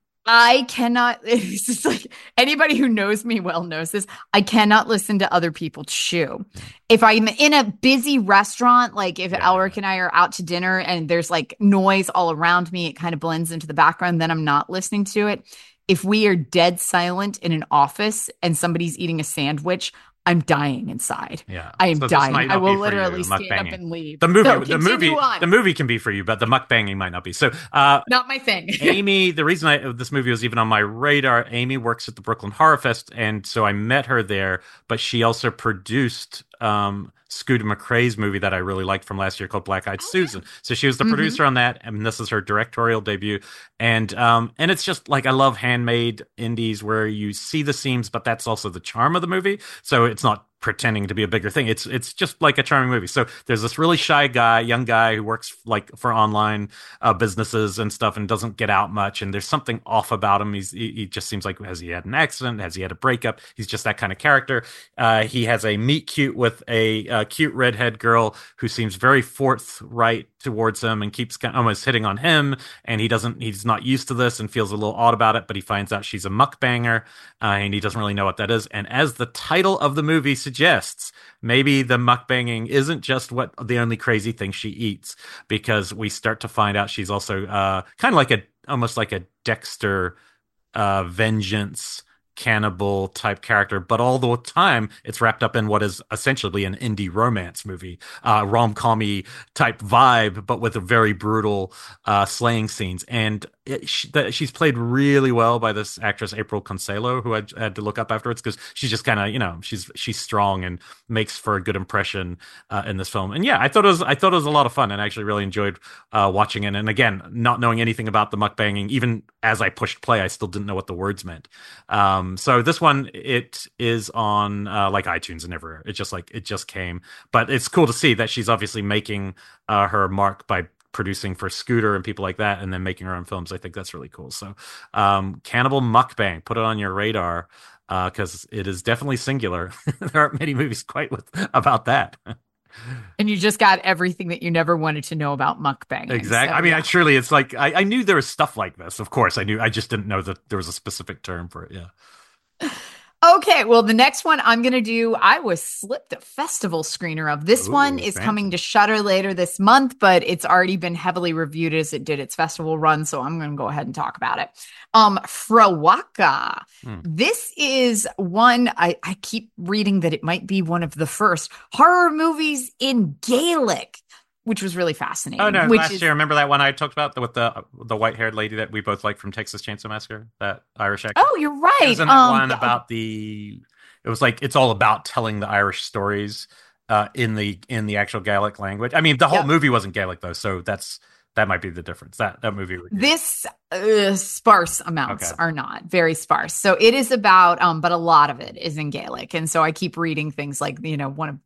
I cannot. It's just like anybody who knows me well knows this. I cannot listen to other people chew. If I'm in a busy restaurant, like if Yeah. Elric and I are out to dinner and there's like noise all around me, it kind of blends into the background, then I'm not listening to it. If we are dead silent in an office and somebody's eating a sandwich, I'm dying inside. Yeah. I am So this dying. might I not be will for you, literally stand up mukbanging. and leave. The movie, So the continue movie, the on. movie can be for you, but the mukbanging might not be. So, uh, Not my thing. Amy, the reason I this movie was even on my radar, Amy works at the Brooklyn Horror Fest, and so I met her there. But she also produced um, Scooter McCrae's movie that I really liked from last year called Black Eyed Oh Susan. So she was the yeah. Hmm. producer on that, and this is her directorial debut. And um, and it's just like I love handmade indies where you see the seams, but that's also the charm of the movie. So it's not pretending to be a bigger thing. It's it's just like a charming movie. So there's this really shy guy, young guy who works like for online uh, businesses and stuff and doesn't get out much. And there's something off about him. He's he, he just seems like has he had an accident? Has he had a breakup? He's just that kind of character. Uh, he has a meet cute with a uh, cute redhead girl who seems very forthright towards him and keeps kind of almost hitting on him. And he doesn't he's not used to this and feels a little odd about it. But he finds out she's a mukbanger uh, and he doesn't really know what that is. And as the title of the movie suggests, maybe the mukbanging isn't just what the only crazy thing she eats, because we start to find out she's also uh, kind of like a almost like a Dexter uh, vengeance cannibal type character, but all the time it's wrapped up in what is essentially an indie romance movie, uh, rom-commy type vibe, but with a very brutal uh, slaying scenes. And it, she, that, she's played really well by this actress April Conselo, who I had to look up afterwards because she's just kind of you know she's she's strong and makes for a good impression uh, in this film. And yeah, I thought it was I thought it was a lot of fun and I actually really enjoyed uh, watching it. And again, not knowing anything about the mukbanging, even as I pushed play, I still didn't know what the words meant. Um, so this one, it is on uh, like iTunes and everywhere. It just like it just came, but it's cool to see that she's obviously making uh, her mark by producing for Scooter and people like that, and then making her own films. I think that's really cool. So, um, Cannibal Mukbang, put it on your radar because uh, it is definitely singular. There aren't many movies quite with about that. And you just got everything that you never wanted to know about mukbanging. Exactly. So I mean, I yeah. surely it's like I, I knew there was stuff like this. Of course, I knew. I just didn't know that there was a specific term for it. Yeah. Okay, well, the next one I'm going to do, I was slipped a festival screener of. This one Ooh, is coming fancy. to Shudder later this month, but it's already been heavily reviewed as it did its festival run, so I'm going to go ahead and talk about it. Um, Frawaka. Hmm. This is one, I, I keep reading that it might be one of the first horror movies in Gaelic, which was really Oh fascinating, no! which Last is year, remember that one I talked about the, with the the white haired lady that we both like from Texas Chainsaw Massacre, that Irish actress. oh, you're She right. was in that Um, one about the. It was like it's all about telling the Irish stories uh, in the in the actual Gaelic language. I mean, the whole yep. movie wasn't Gaelic though, so that's that might be the difference. That that movie. Yeah. This uh, sparse amounts Okay. are not very sparse. So it is about, um, but a lot of it is in Gaelic. And so I keep reading things like, you know, one of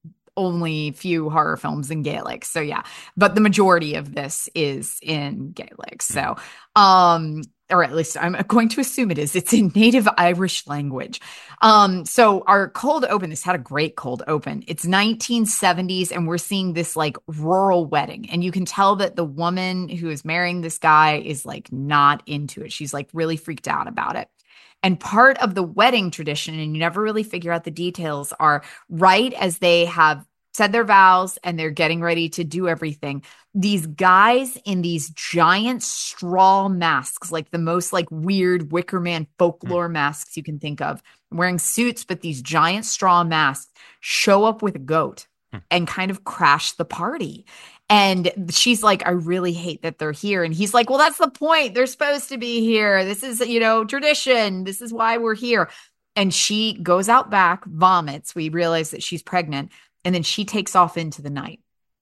only few horror films in Gaelic. So yeah, but the majority of this is in Gaelic. So, um, or at least I'm going to assume it is. It's in native Irish language. Um, so our cold open, this had a great cold open. It's nineteen seventies, and we're seeing this like rural wedding. And you can tell that the woman who is marrying this guy is like not into it. She's like really freaked out about it. And part of the wedding tradition, and you never really figure out the details, are right as they have said their vows and they're getting ready to do everything, these guys in these giant straw masks, like the most like weird Wicker Man folklore masks you can think of, wearing suits, but these giant straw masks show up with a goat and kind of crash the party. And she's like, I really hate that they're here. And he's like, well, that's the point. They're supposed to be here. This is, you know, tradition. This is why we're here. And she goes out back, vomits. We realize that she's pregnant. And then she takes off into the night.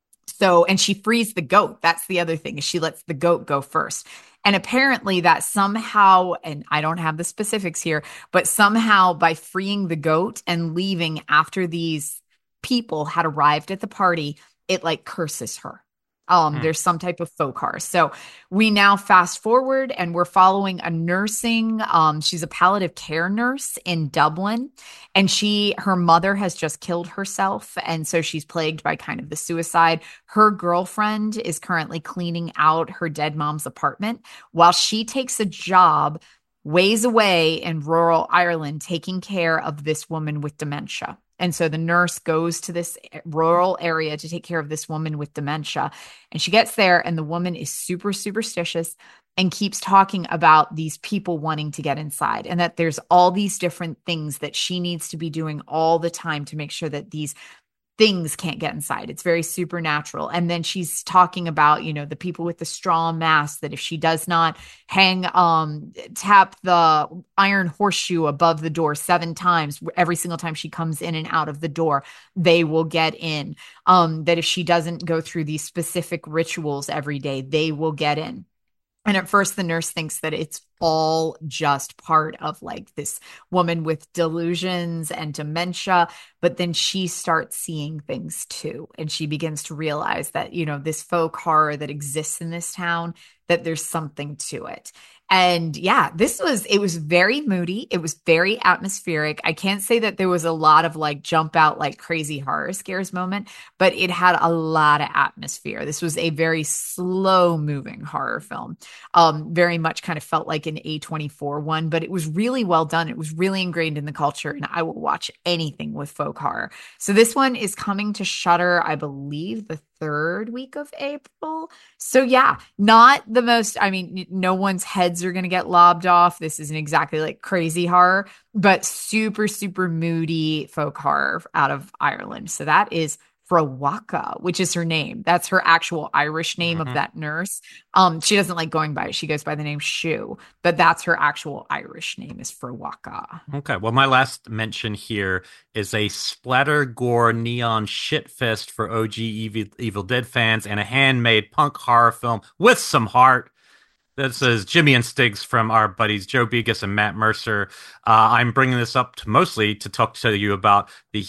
So, and she frees the goat. That's the other thing, is she lets the goat go first. And apparently that somehow, and I don't have the specifics here, but somehow by freeing the goat and leaving after these people had arrived at the party, it like curses her. Um, Hmm. there's some type of faux car. So we now fast forward and we're following a nursing. Um, she's a palliative care nurse in Dublin, and she, her mother has just killed herself. And so she's plagued by kind of the suicide. Her girlfriend is currently cleaning out her dead mom's apartment while she takes a job ways away in rural Ireland taking care of this woman with dementia. And so the nurse goes to this rural area to take care of this woman with dementia. And she gets there, and the woman is super superstitious and keeps talking about these people wanting to get inside, and that there's all these different things that she needs to be doing all the time to make sure that these things can't get inside. It's very supernatural. And then she's talking about, you know, the people with the straw mask, that if she does not hang, um, tap the iron horseshoe above the door seven times, every single time she comes in and out of the door, they will get in. Um, that if she doesn't go through these specific rituals every day, they will get in. And at first, the nurse thinks that it's all just part of like this woman with delusions and dementia. But then she starts seeing things too. And she begins to realize that, you know, this folk horror that exists in this town, that there's something to it. And yeah, this was, it was very moody. It was very atmospheric. I can't say that there was a lot of like jump out, like crazy horror scares moment, but it had a lot of atmosphere. This was a very slow moving horror film. Um, very much kind of felt like an A twenty-four one, but it was really well done. It was really ingrained in the culture, and I will watch anything with folk horror. So this one is coming to Shudder, I believe, the third week of April. So yeah, not the most, I mean, no one's heads are going to get lobbed off. This isn't exactly like crazy horror, but super, super moody folk horror out of Ireland. So that is Frowaka, which is her name. That's her actual Irish name of Mhm. that nurse. Um, she doesn't like going by it. She goes by the name Shu, but that's her actual Irish name, is Frowaka. Okay, well, my last mention here is a splatter gore neon shitfest for O G Evil, Evil Dead fans and a handmade punk horror film with some heart. This is Jimmy and Stiggs from our buddies Joe Begas and Matt Mercer. Uh, I'm bringing this up to mostly to talk to you about the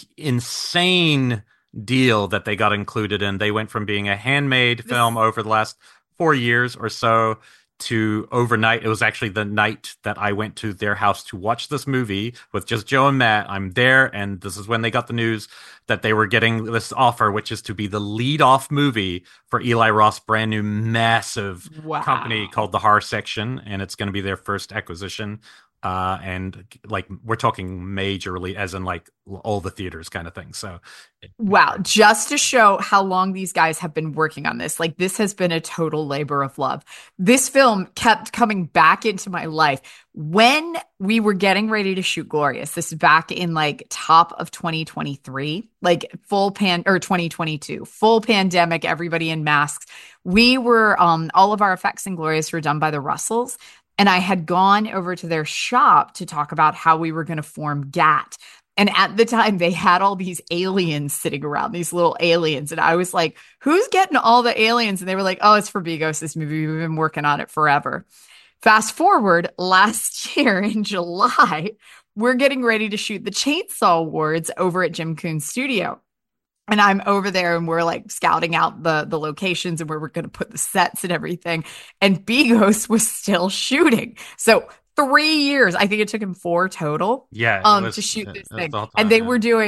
insane deal that they got included in. They went from being a handmade This film over the last four years or so to overnight. It was actually the night that I went to their house to watch this movie with just Joe and Matt. I'm there, and this is when they got the news that they were getting this offer, which is to be the lead-off movie for Eli Roth's brand new massive company Wow. called The Horror Section, and it's going to be their first acquisition. Uh, and like we're talking majorly, as in like all the theaters kind of thing. So, Wow, just to show how long these guys have been working on this. Like, this has been a total labor of love. This film kept coming back into my life when we were getting ready to shoot Glorious. This is back in like top of twenty twenty-three, like full pan or twenty twenty-two, full pandemic, everybody in masks. We were um all of our effects in Glorious were done by the Russells. And I had gone over to their shop to talk about how we were going to form G A T. And at the time, they had all these aliens sitting around, these little aliens. And I was like, who's getting all the aliens? And they were like, oh, it's for Bigos, this movie. We've been working on it forever. Fast forward last year in July, we're getting ready to shoot the Chainsaw Awards over at Jim Coon's studio. And I'm over there and we're like scouting out the the locations and where we're going to put the sets and everything. And Bigos was still shooting. So three years, I think it took him four total yeah, it um to was, shoot it this was thing. the whole And time. they Yeah. were doing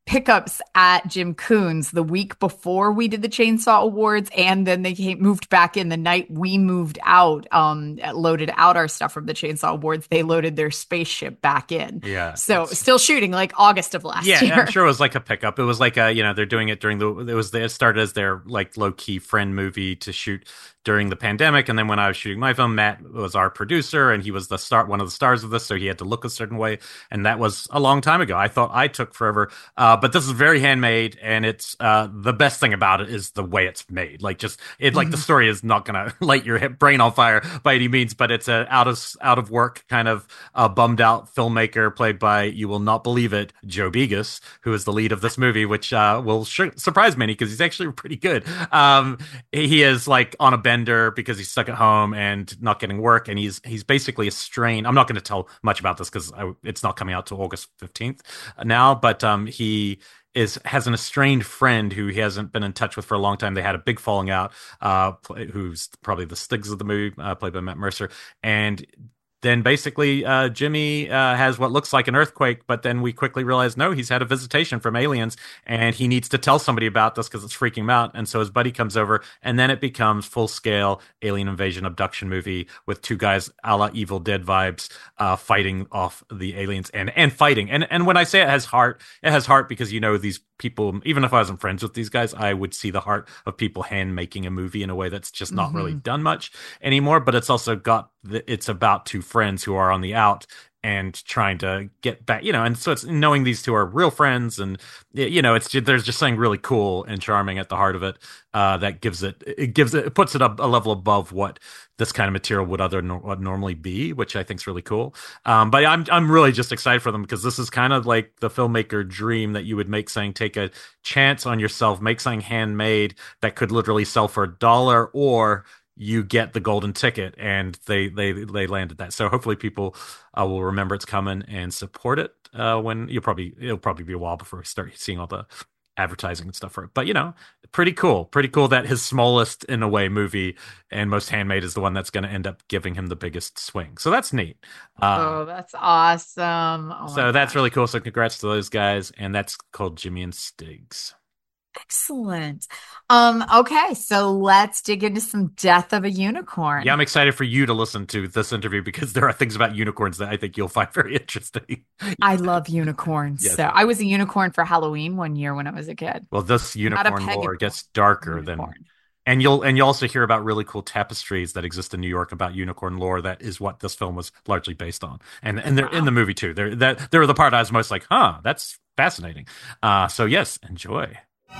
pickups at Jim Coon's the week before we did the Chainsaw Awards, and then they came, moved back in the night we moved out, um, loaded out our stuff from the Chainsaw Awards. They loaded their spaceship back in. Yeah, So it's still shooting like August of last yeah, I'm year. sure it was like a pickup. It was like a, you know, they're doing it during the, it was, it started as their like low key friend movie to shoot during the pandemic. And then when I was shooting my film, Matt was our producer and he was the star, one of the stars of this. So he had to look a certain way. And that was a long time ago. I thought I took forever. Uh, but this is very handmade. And it's, uh, the best thing about it is the way it's made. Like just, it, like the Mhm. story is not going to light your hip, brain on fire by any means, but it's a out of, out of work kind of, uh, bummed out filmmaker played by, you will not believe it, Joe Begas, who is the lead of this movie, which uh, will sh- surprise many because he's actually pretty good. Um, he is like on a bender because he's stuck at home and not getting work, and he's he's basically a strain. I'm not going to tell much about this because it's not coming out till August fifteenth now, but um, he is has an estranged friend who he hasn't been in touch with for a long time. They had a big falling out. Uh, who's probably the Stiggs of the movie, uh, played by Matt Mercer, and then basically uh, Jimmy uh, has what looks like an earthquake, but then we quickly realize no, he's had a visitation from aliens, and he needs to tell somebody about this because it's freaking him out. And so his buddy comes over, and then it becomes full scale alien invasion abduction movie with two guys a la Evil Dead vibes, uh, fighting off the aliens and and fighting. And and when I say it has heart, it has heart because you know these people. Even if I wasn't friends with these guys, I would see the heart of people hand making a movie in a way that's just not really Mhm. done much anymore. But it's also got the, it's about two friends who are on the out and trying to get back, you know, and so it's knowing these two are real friends, and you know, it's there's just something really cool and charming at the heart of it uh, that gives it it gives it, it puts it up a level above what this kind of material would other would normally be, which I think is really cool. Um, but I'm I'm really just excited for them because this is kind of like the filmmaker dream that you would make, saying take a chance on yourself, make something handmade that could literally sell for a dollar, or you get the golden ticket, and they they they landed that. So hopefully people uh, will remember it's coming and support it. Uh, when you'll probably it'll probably be a while before we start seeing all the advertising and stuff for it. But you know, pretty cool, pretty cool that his smallest in a way movie and most handmade is the one that's going to end up giving him the biggest swing. So that's neat. Uh, Oh, that's awesome. Oh my so that's gosh. really cool. So congrats to those guys, and that's called Jimmy and Stiggs. Excellent. Um, okay, so let's dig into some Death of a Yeah, Unicorn. I'm excited for you to listen to this interview because there are things about unicorns that I think you'll find very interesting. I love unicorns. Yes. So I was a unicorn for Halloween one year when I was a kid. Well, this Not a unicorn lore pegacorn, gets darker than, unicorn. and you'll and you'll also hear about really cool tapestries that exist in New York about unicorn lore. That is what this film was largely based on, and and they're in the Wow. movie too. They're that they're the part I was most like, huh, that's fascinating. Uh, so yes, enjoy.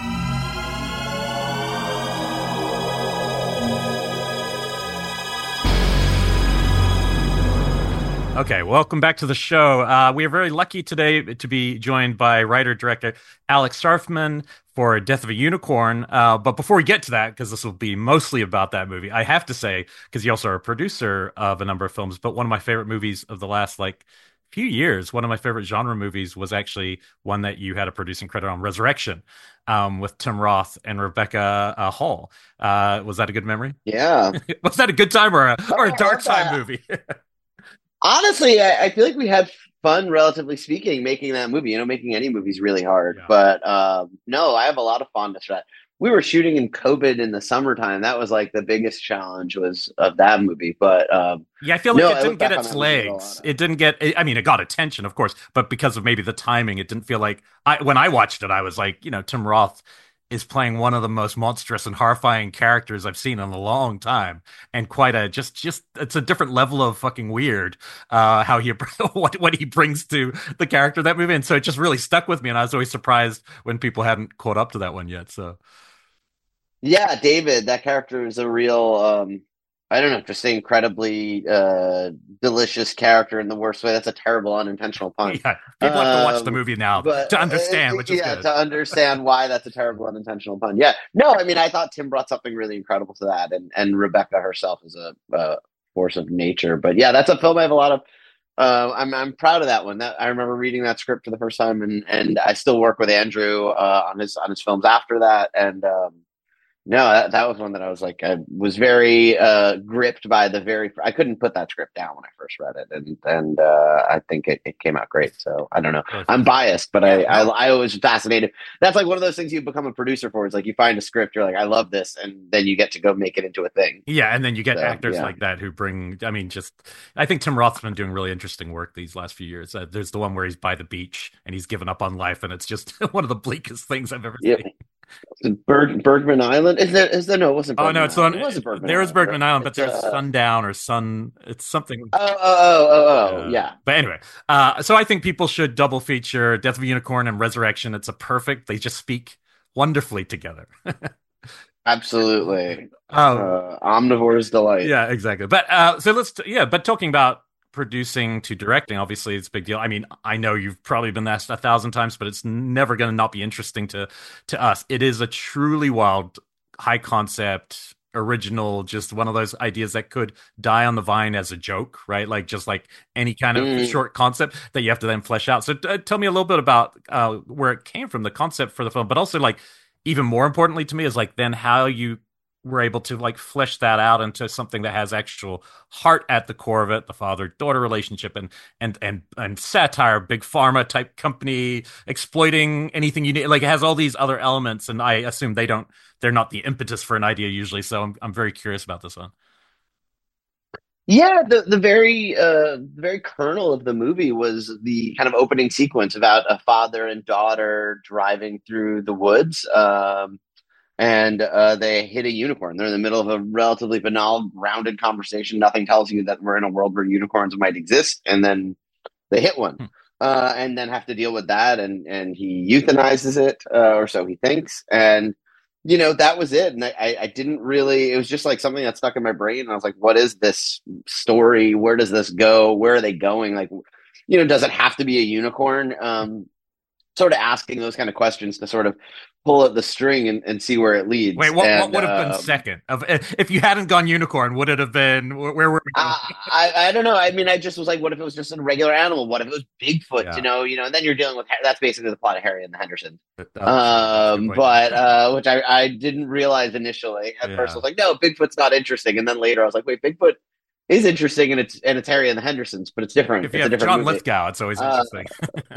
Okay, welcome back to the show. Uh, we are very lucky today to be joined by writer director Alex Starfman for Death of a Unicorn. Uh, but before we get to that, because this will be mostly about that movie, I have to say, because you also are a producer of a number of films, but one of my favorite movies of the last like few years, one of my favorite genre movies was actually one that you had a producing credit on, Resurrection, um, with Tim Roth and Rebecca uh, Hall. Uh, was that a good memory? Yeah. Was that a good time or a, Oh, or a I dark love time that. movie? Honestly, I, I feel like we had fun, relatively speaking, making that movie. You know, making any movie is really hard. Yeah. But um, no, I have a lot of fondness for that. We were shooting in COVID in the summertime. That was like the biggest challenge was of that movie. But um, Yeah, I feel like no, it I didn't look get back on its that movie with a lot legs. of. It didn't get, I mean, it got attention, of course, but because of maybe the timing, it didn't feel like, I, when I watched it, I was like, you know, Tim Roth is playing one of the most monstrous and horrifying characters I've seen in a long time. And quite a, just, just, it's a different level of fucking weird, uh, how he, what, what he brings to the character of that movie. And so it just really stuck with me. And I was always surprised when people hadn't caught up to that one yet. So. Yeah, David, that character is a real, um, I don't know, just an incredibly uh, delicious character in the worst way. That's a terrible unintentional pun. Yeah, people have to watch the Um, movie now but to uh, understand, which is yeah, good. to understand why that's a terrible unintentional pun. Yeah, no, I mean, I thought Tim brought something really incredible to that, and and Rebecca herself is a, a force of nature. But yeah, that's a film I have a lot of. Uh, I'm I'm proud of that one. That I remember reading that script for the first time, and and I still work with Andrew uh, on his on his films after that, and. Um, No, that, that was one that I was like, I was very uh, gripped by the very. I couldn't put that script down when I first read it, and and uh, I think it, it came out great. So I don't know. Really I'm fascinating. biased, but I, Yeah, I no. I was fascinated. That's like one of those things you become a producer for. It's like you find a script, you're like, I love this, and then you get to go make it into a thing. Yeah, and then you get So actors yeah, like that who bring, I mean, just, I think Tim Roth's been doing really interesting work these last few years. Uh, there's the one where he's by the beach and he's given up on life, and it's just one of the bleakest things I've ever yep. seen. Berg, Bergman Island. Is there? Is there? No, it wasn't Oh, no, Bergman it's the Island. one, It wasn't Bergman there is Island, right? Bergman Island, but It's there's uh. Sundown or Sun, it's something. Oh, oh, oh, oh, oh, Uh, yeah. but anyway, uh, so I think people should double feature Death of a Unicorn and Resurrection. It's a perfect, they just speak wonderfully together. Absolutely. Um, Uh, omnivore's delight. Yeah, exactly. But uh, so let's t- yeah, but talking about producing to directing, obviously it's a big deal. I mean, I know you've probably been asked a thousand times, but it's never going to not be interesting to to us. It is a truly wild, high concept, original, just one of those ideas that could die on the vine as a joke, right? Like just like any kind of Mm. short concept that you have to then flesh out. So uh, tell me a little bit about uh, where it came from, the concept for the film, but also like even more importantly to me is like then how you were able to like flesh that out into something that has actual heart at the core of it, the father-daughter relationship and and and and satire, big pharma type company exploiting anything you need. Like it has all these other elements, and I assume they don't they're not the impetus for an idea usually. So I'm I'm very curious about this one. Yeah, the the very uh the very kernel of the movie was the kind of opening sequence about a father and daughter driving through the woods. Um, and uh, they hit a unicorn. They're in the middle of a relatively banal, rounded conversation. Nothing tells you that we're in a world where unicorns might exist, and then they hit one, Hmm. uh, and then have to deal with that. And and he euthanizes it, uh, or so he thinks. And you know that was it. And I, I I didn't really. It was just like something that stuck in my brain. And I was like, what is this story? Where does this go? Where are they going? Like, you know, does it have to be a unicorn? Um, sort of asking those kind of questions to sort of pull at the string and, and see where it Wait, leads. what what And would have been um, second? Of if you hadn't gone unicorn, would it have been where, where were we going? I, I I don't know. I mean, I just was like, what if it was just a regular animal? What if it was Bigfoot? You Yeah, know, you know, and then you're dealing with that's basically the plot of Harry and the Hendersons. that, that's true. That's a good Um, point. but uh, which I, I didn't realize initially. At first, I Yeah, was like, no, Bigfoot's not interesting, and then later, I was like, wait, Bigfoot is interesting, and it's and it's Harry and the Hendersons, but it's different. if you It's a have different John movie. Lithgow, it's always Uh, interesting.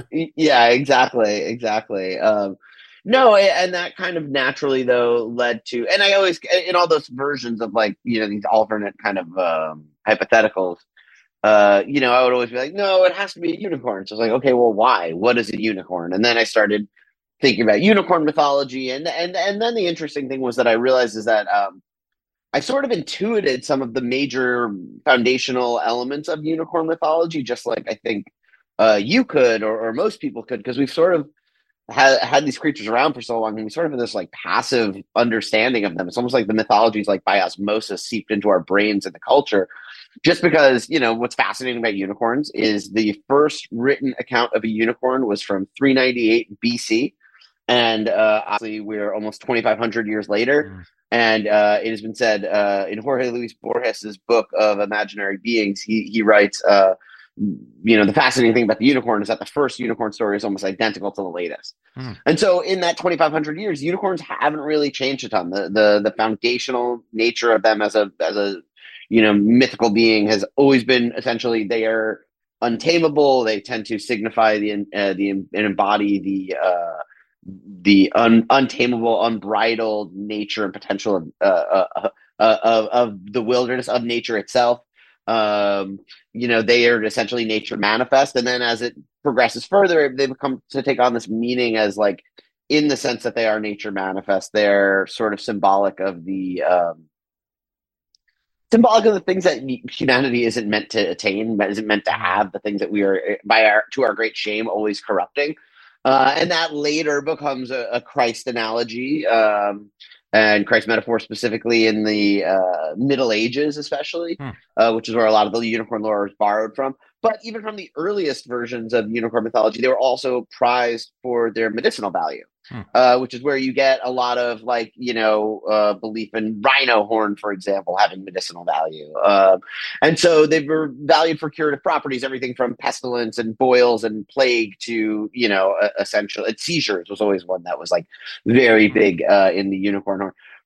yeah, exactly, exactly. Um, no, and that kind of naturally though led to, and I always in all those versions of like you know these alternate kind of um, hypotheticals. Uh, you know, I would always be like, no, it has to be a unicorn. So I was like, okay, well, why? What is a unicorn? And then I started thinking about unicorn mythology, and and and then the interesting thing was that I realized is that um, I sort of intuited some of the major foundational elements of unicorn mythology, just like I think uh, you could, or, or most people could, because we've sort of had, had these creatures around for so long, and we sort of have this like passive understanding of them. It's almost like the mythology is like by osmosis seeped into our brains and the culture. Just because you know what's fascinating about unicorns is the first written account of a unicorn was from three ninety-eight B C, and uh, obviously we're almost twenty-five hundred years later. Mm. And uh, it has been said uh, in Jorge Luis Borges's book of Imaginary Beings, he he writes, uh, you know, the fascinating thing about the unicorn is that the first unicorn story is almost identical to the latest. Mm. And so, in that twenty-five hundred years, unicorns haven't really changed a ton. The the the foundational nature of them as a as a you know mythical being has always been essentially they are untamable. They tend to signify the uh, the and embody the uh, the un, untamable, unbridled nature and potential of, uh, uh, uh, of of the wilderness of nature itself. Um, you know, they are essentially nature manifest, and then as it progresses further, they become to take on this meaning as like in the sense that they are nature manifest. They're sort of symbolic of the um, symbolic of the things that humanity isn't meant to attain, isn't meant to Mm. have, the things that we are, by our to our great shame, always corrupting. Uh, and that later becomes a, a Christ analogy, um, and Christ metaphor specifically in the uh, Middle Ages, especially, Mm. uh, which is where a lot of the unicorn lore is borrowed from. But even from the earliest versions of unicorn mythology, they were also prized for their medicinal value. Mm. Uh, which is where you get a lot of like you know uh, belief in rhino horn, for example, having medicinal value, uh, and so they were valued for curative properties, everything from pestilence and boils and plague to you know uh, essential. Seizures was always one that was like very Mm. big uh, in the unicorn horn.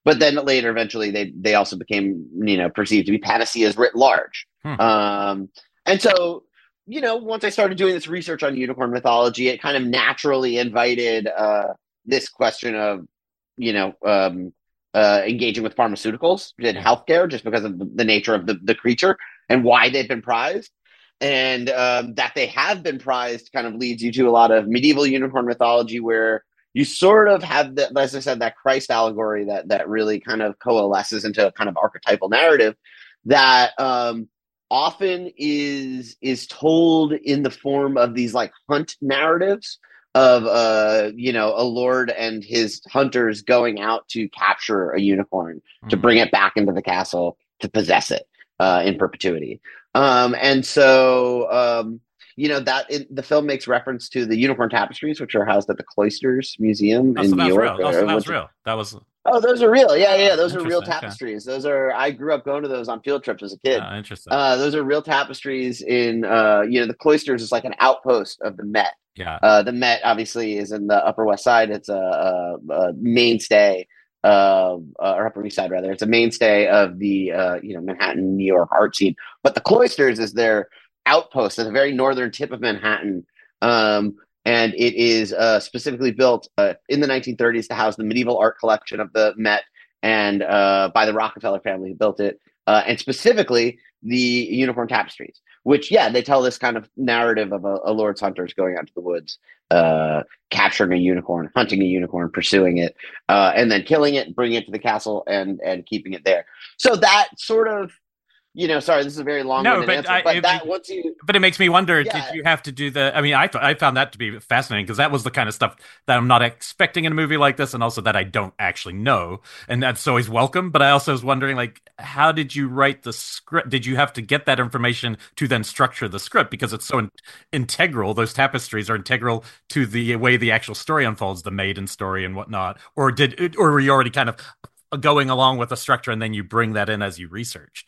but then later, eventually, they they also became, you know, perceived to be panaceas writ large. Hmm. Um, and so, you know, once I started doing this research on unicorn mythology, it kind of naturally invited uh, this question of, you know, um, uh, engaging with pharmaceuticals and Yeah. healthcare, just because of the, the nature of the, the creature and why they've been prized. And um, that they have been prized kind of leads you to a lot of medieval unicorn mythology, where you sort of have that, as I said, that Christ allegory that that really kind of coalesces into a kind of archetypal narrative that um, often is is told in the form of these like hunt narratives of uh you know a lord and his hunters going out to capture a unicorn, mm-hmm. to bring it back into the castle to possess it uh, in perpetuity. Um, and so um, you know that it, the film makes reference to the unicorn tapestries, which are housed at the Cloisters Museum oh, in so New York. Real. Oh, so that was real. That was. Oh, those are real. Yeah, yeah, oh, those are real okay. tapestries. Those are. I grew up going to those on field trips as a kid. Oh, interesting. Uh, those are real tapestries in. Uh, you know, the Cloisters is like an outpost of the Met. Yeah. Uh, the Met obviously is in the Upper West Side. It's a, a, a mainstay, uh, uh, or Upper East Side rather. It's a mainstay of the uh, you know Manhattan, New York art scene. But the Cloisters is their outpost at the very northern tip of Manhattan. Um, and it is uh, specifically built uh, in the nineteen thirties to house the medieval art collection of the Met, and uh, by the Rockefeller family who built it, uh, and specifically the unicorn tapestries, which, yeah, they tell this kind of narrative of a, a lord's hunters going out to the woods, uh, capturing a unicorn, hunting a unicorn, pursuing it, uh, and then killing it, bringing it to the castle, and and keeping it there. So that sort of, you know, sorry, this is a very long-winded no, but answer, I, but it, that once you, but it makes me wonder: yeah. did you have to do the? I mean, I I found that to be fascinating because that was the kind of stuff that I'm not expecting in a movie like this, and also that I don't actually know, and that's always welcome. But I also was wondering, like, how did you write the script? Did you have to get that information to then structure the script because it's so in- integral? Those tapestries are integral to the way the actual story unfolds, the maiden story and whatnot. Or did, or were you already kind of going along with the structure, and then you bring that in as you researched?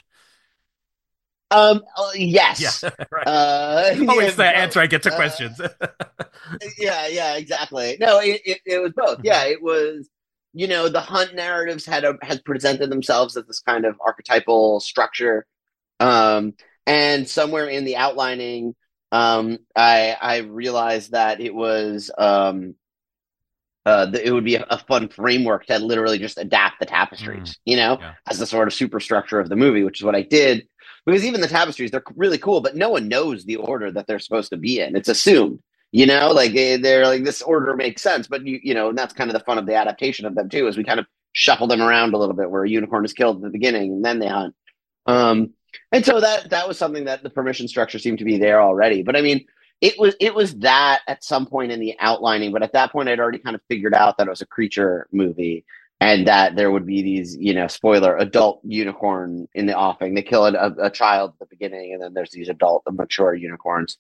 Um. Uh, yes. Yeah. Right. Uh, Always yeah, the answer I get to uh, questions. yeah. Yeah. Exactly. No. It, it, it was both. Mm-hmm. Yeah. It was. You know, the hunt narratives had a, had presented themselves as this kind of archetypal structure, um, and somewhere in the outlining, um, I I realized that it was um, uh, it would be a, a fun framework to literally just adapt the tapestries, mm, you know, yeah. as the sort of superstructure of the movie, which is what I did. Because even the tapestries, they're really cool, but no one knows the order that they're supposed to be in. It's assumed, you know, like they, they're like, this order makes sense, but you, you know, and that's kind of the fun of the adaptation of them too, is we kind of shuffle them around a little bit, where a unicorn is killed at the beginning and then they hunt. Um, and so that that was something that the permission structure seemed to be there already. But I mean, it was it was that at some point in the outlining, but at that point I'd already kind of figured out that it was a creature movie, and that there would be these, you know, spoiler, adult unicorn in the offing. They kill a, a child at the beginning, and then there's these adult, mature unicorns.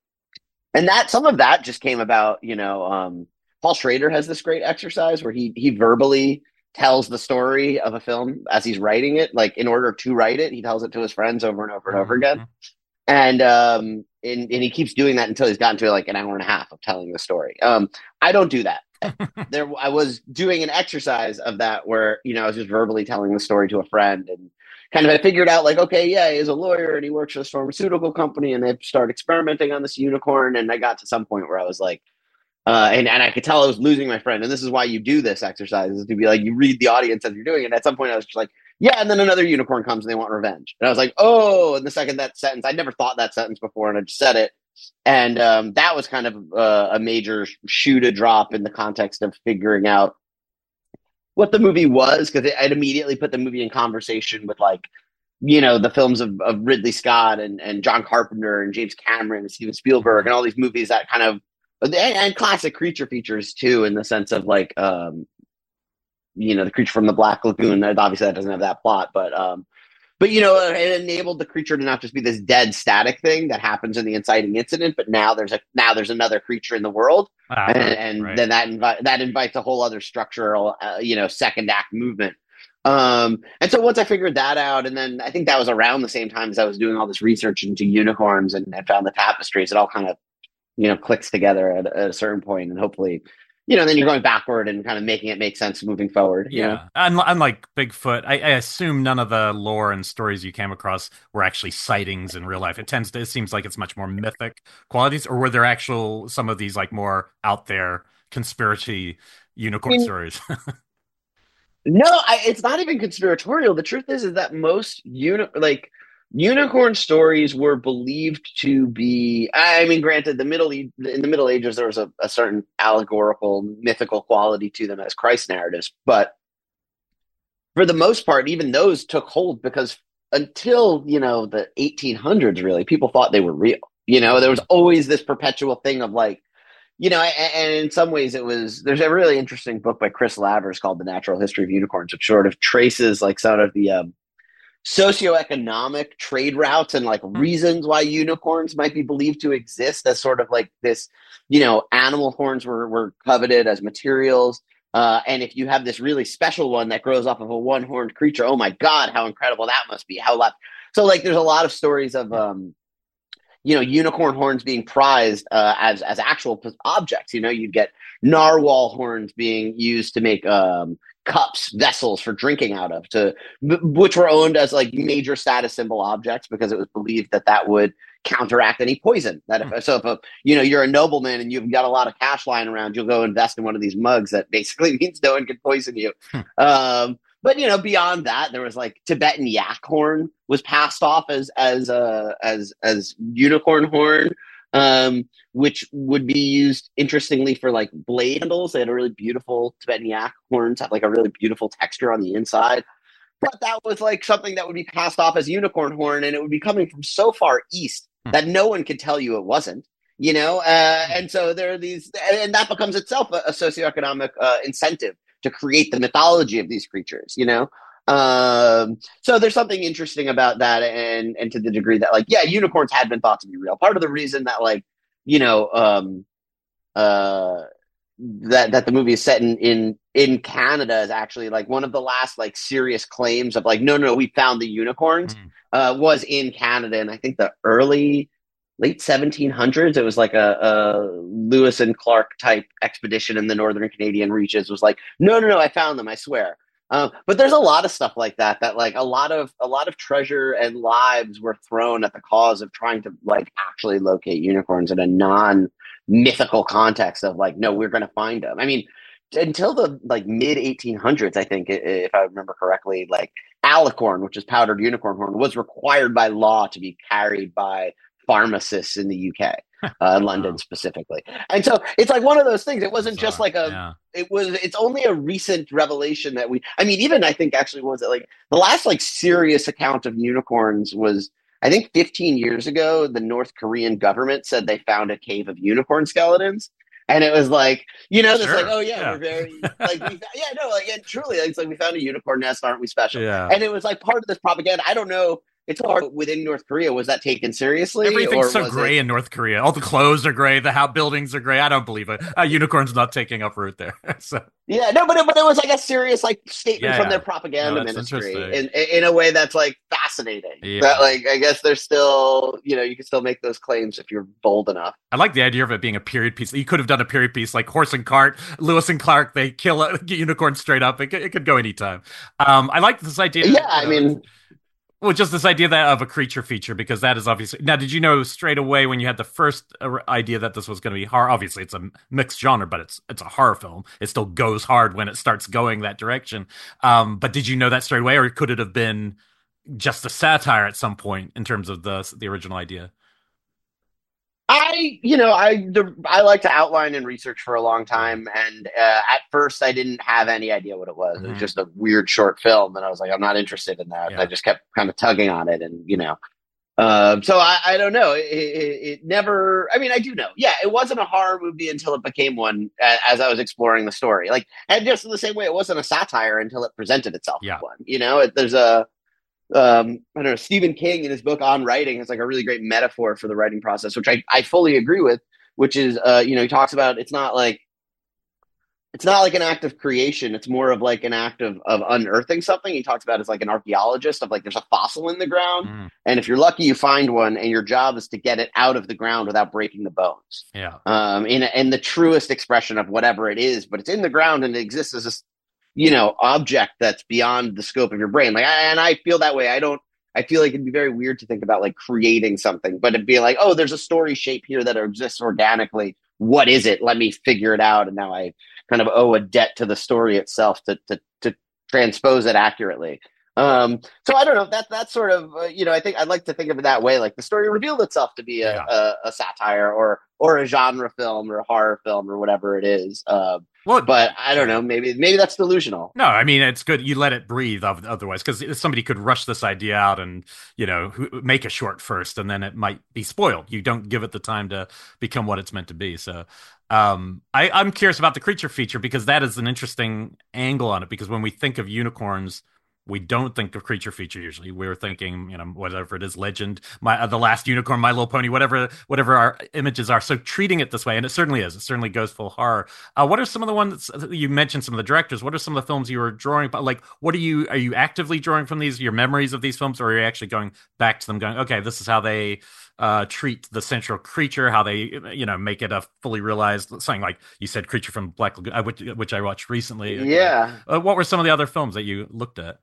And that some of that just came about, you know, um, Paul Schrader has this great exercise where he he verbally tells the story of a film as he's writing it. Like, in order to write it, he tells it to his friends over and over and over again. And um, and, and he keeps doing that until he's gotten to like an hour and a half of telling the story. Um, I don't do that. There, I was doing an exercise of that where, you know, I was just verbally telling the story to a friend, and kind of I figured out like, okay, yeah, he's a lawyer and he works for this pharmaceutical company, and they start experimenting on this unicorn. And I got to some point where I was like, uh, and, and I could tell I was losing my friend. And this is why you do this exercise, is to be like, you read the audience as you're doing it. And at some point I was just like, yeah, and then another unicorn comes and they want revenge. And I was like, oh, and the second that sentence, I'd never thought that sentence before, and I just said it. And um, that was kind of uh, a major shoe to drop in the context of figuring out what the movie was, because I'd immediately put the movie in conversation with, like, you know, the films of, of Ridley Scott and, and John Carpenter and James Cameron and Steven Spielberg and all these movies that kind of, and, and classic creature features too, in the sense of like, um, you know, the Creature from the Black Lagoon. Obviously, that doesn't have that plot, but um, but you know, it enabled the creature to not just be this dead, static thing that happens in the inciting incident, but now there's a now there's another creature in the world, ah, and, and right. then that invi- that invites a whole other structural, uh, you know, second act movement. Um, and so once I figured that out, and then I think that was around the same time as I was doing all this research into unicorns and, and found the tapestries, it all kind of, you know, clicks together at, at a certain point, and hopefully, you know, then you're going backward and kind of making it make sense moving forward. You know? Yeah, Un- unlike Bigfoot, I, I assume none of the lore and stories you came across were actually sightings in real life. It tends to, it seems like it's much more mythic qualities, or were there actual some of these like more out there conspiracy I unicorn mean, stories? no, I, it's not even conspiratorial. The truth is, is that most uni like unicorn stories were believed to be. I mean, granted, the middle E- in the Middle Ages there was a, a certain allegorical, mythical quality to them as Christ narratives, but for the most part, even those took hold because until you know the eighteen hundreds, really, people thought they were real. You know, there was always this perpetual thing of like, you know, and, and in some ways it was, there's a really interesting book by Chris Lavers called The Natural History of Unicorns, which sort of traces like some of the um, socioeconomic trade routes and like reasons why unicorns might be believed to exist as sort of like this, you know, animal horns were, were coveted as materials. Uh, and if you have this really special one that grows off of a one horned creature, oh my God, how incredible that must be. How lot. So like there's a lot of stories of, um, you know, unicorn horns being prized uh, as as actual objects. You know, you'd get narwhal horns being used to make um, cups, vessels for drinking out of, to which were owned as like major status symbol objects because it was believed that that would counteract any poison. That if so, if a, you know, you're a nobleman and you've got a lot of cash lying around, you'll go invest in one of these mugs that basically means no one can poison you. um, but you know, beyond that, there was like Tibetan yak horn was passed off as as uh, as as unicorn horn, um, which would be used interestingly for like blade handles. They had a really beautiful Tibetan yak horns have like a really beautiful texture on the inside. But that was like something that would be passed off as unicorn horn, and it would be coming from so far east that no one could tell you it wasn't. You know, uh, and so there are these, and that becomes itself a, a socioeconomic uh, incentive to create the mythology of these creatures, you know? Um, so there's something interesting about that. And, and to the degree that like, yeah, unicorns had been thought to be real. Part of the reason that like, you know, um, uh, that, that the movie is set in, in, in Canada is actually like one of the last like serious claims of like, no, no, no, we found the unicorns, mm. uh, was in Canada. And I think the early, late seventeen hundreds, it was like a, a Lewis and Clark type expedition in the northern Canadian reaches was like, no, no, no, I found them, I swear. Um, but there's a lot of stuff like that, that like a lot of a lot of treasure and lives were thrown at the cause of trying to like actually locate unicorns in a non mythical context of like, no, we're going to find them. I mean, until the like mid eighteen hundreds, I think, if I remember correctly, like alicorn, which is powdered unicorn horn, was required by law to be carried by pharmacists in the U K, uh, London wow. specifically. And so it's like one of those things. It wasn't just like a, yeah. it was, it's only a recent revelation that we, I mean, even I think actually was it like the last like serious account of unicorns was, I think fifteen years ago, the North Korean government said they found a cave of unicorn skeletons. And it was like, you know, it's sure. like, oh yeah, yeah, we're very like, we, yeah, no, like, yeah, truly, like, it's like we found a unicorn nest, aren't we special? Yeah. And it was like part of this propaganda. I don't know. It's hard within North Korea. Was that taken seriously? Everything's so was gray it... in North Korea. All the clothes are gray. The house buildings are gray. I don't believe it. A unicorn's not taking up root there. so. Yeah, no, but it, but it was like a serious like statement yeah, from their propaganda no, ministry in in a way that's like fascinating. Yeah. That like I guess there's still, you know, you can still make those claims if you're bold enough. I like the idea of it being a period piece. You could have done a period piece like Horse and Cart, Lewis and Clark. They kill a unicorn straight up. It could, it could go anytime. Um, I like this idea. Yeah, I know, mean. Well, just this idea that of a creature feature, because that is obviously... Now, did you know straight away when you had the first idea that this was going to be horror? Obviously, it's a mixed genre, but it's it's a horror film. It still goes hard when it starts going that direction. Um, but did you know that straight away, or could it have been just a satire at some point in terms of the the original idea? I, you know, I the, I like to outline and research for a long time, and uh, at first I didn't have any idea what it was. Mm-hmm. It was just a weird short film, and I was like, I'm not interested in that. Yeah. I just kept kind of tugging on it, and you know, um, so I, I don't know. It, it, it never. I mean, I do know. Yeah, it wasn't a horror movie until it became one as I was exploring the story. Like, and just in the same way, it wasn't a satire until it presented itself yeah. as one. You know, it, there's a. Um, I don't know, Stephen King in his book On Writing has like a really great metaphor for the writing process, which I, I fully agree with, which is, uh, you know, he talks about, it's not like, it's not like an act of creation. It's more of like an act of, of unearthing something. He talks about it as like an archaeologist of like there's a fossil in the ground. Mm. And if you're lucky, you find one and your job is to get it out of the ground without breaking the bones. Yeah. Um, in, in the truest expression of whatever it is, but it's in the ground and it exists as this, you know, object that's beyond the scope of your brain. Like, I, and I feel that way. I don't, I feel like it'd be very weird to think about like creating something, but it'd be like, oh, there's a story shape here that exists organically. What is it? Let me figure it out. And now I kind of owe a debt to the story itself to to, to transpose it accurately. Um, so I don't know. That that's sort of uh, you know I think I'd like to think of it that way. Like the story revealed itself to be a, Yeah. a, a satire or or a genre film or a horror film or whatever it is. Uh, Well, but I don't know. Maybe maybe that's delusional. no, I mean, it's good. You let it breathe otherwise, because somebody could rush this idea out and, you know, make a short first, and then it might be spoiled. You don't give it the time to become what it's meant to be. So um, I, I'm curious about the creature feature, because that is an interesting angle on it. Because when we think of unicorns, we don't think of creature feature usually. We're thinking, you know, whatever it is, Legend, my uh, the Last Unicorn, My Little Pony, whatever whatever our images are. So treating it this way, and it certainly is. It certainly goes full horror. Uh, what are some of the ones you mentioned? Some of the directors. What are some of the films you were drawing? Like, what are you are you actively drawing from these? Your memories of these films, or are you actually going back to them, going, okay, this is how they uh, treat the central creature, how they, you know, make it a fully realized something like you said, Creature from Black Lagoon, which, which I watched recently. Yeah. Uh, what were some of the other films that you looked at?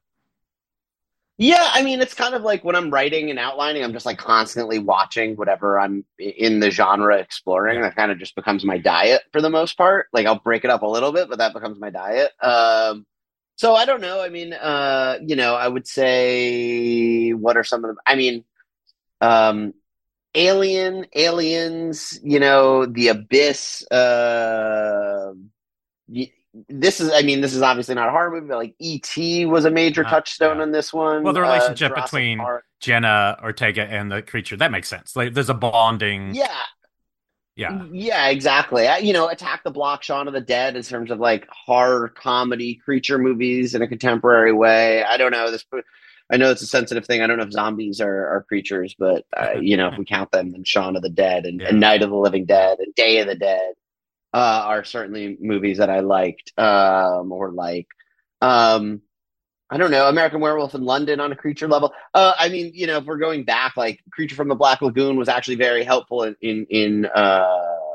Yeah, I mean, it's kind of like when I'm writing and outlining, I'm just like constantly watching whatever I'm in the genre exploring. Yeah. That kind of just becomes my diet for the most part. Like I'll break it up a little bit, but that becomes my diet. Um, so I don't know. I mean, uh, you know, I would say what are some of the, I mean, um, Alien, Aliens, you know, The Abyss, uh, y- this is, I mean, this is obviously not a horror movie, but like E T was a major Uh, touchstone yeah. in this one. Well, the Uh, relationship Jurassic between Park. Jenna Ortega and the creature, that makes sense. Like, there's a bonding. Yeah, Yeah. yeah, exactly. I, you know, Attack the Block, Shaun of the Dead, in terms of like horror comedy creature movies in a contemporary way. I don't know this. I know it's a sensitive thing. I don't know if zombies are, are creatures, but uh, you know, if we count them, then Shaun of the Dead and, Yeah. and Night of the Living Dead and Day of the Dead uh, are certainly movies that I liked um, or like. Um, I don't know, American Werewolf in London on a creature level. Uh, I mean, you know, if we're going back, like Creature from the Black Lagoon was actually very helpful in in, in uh,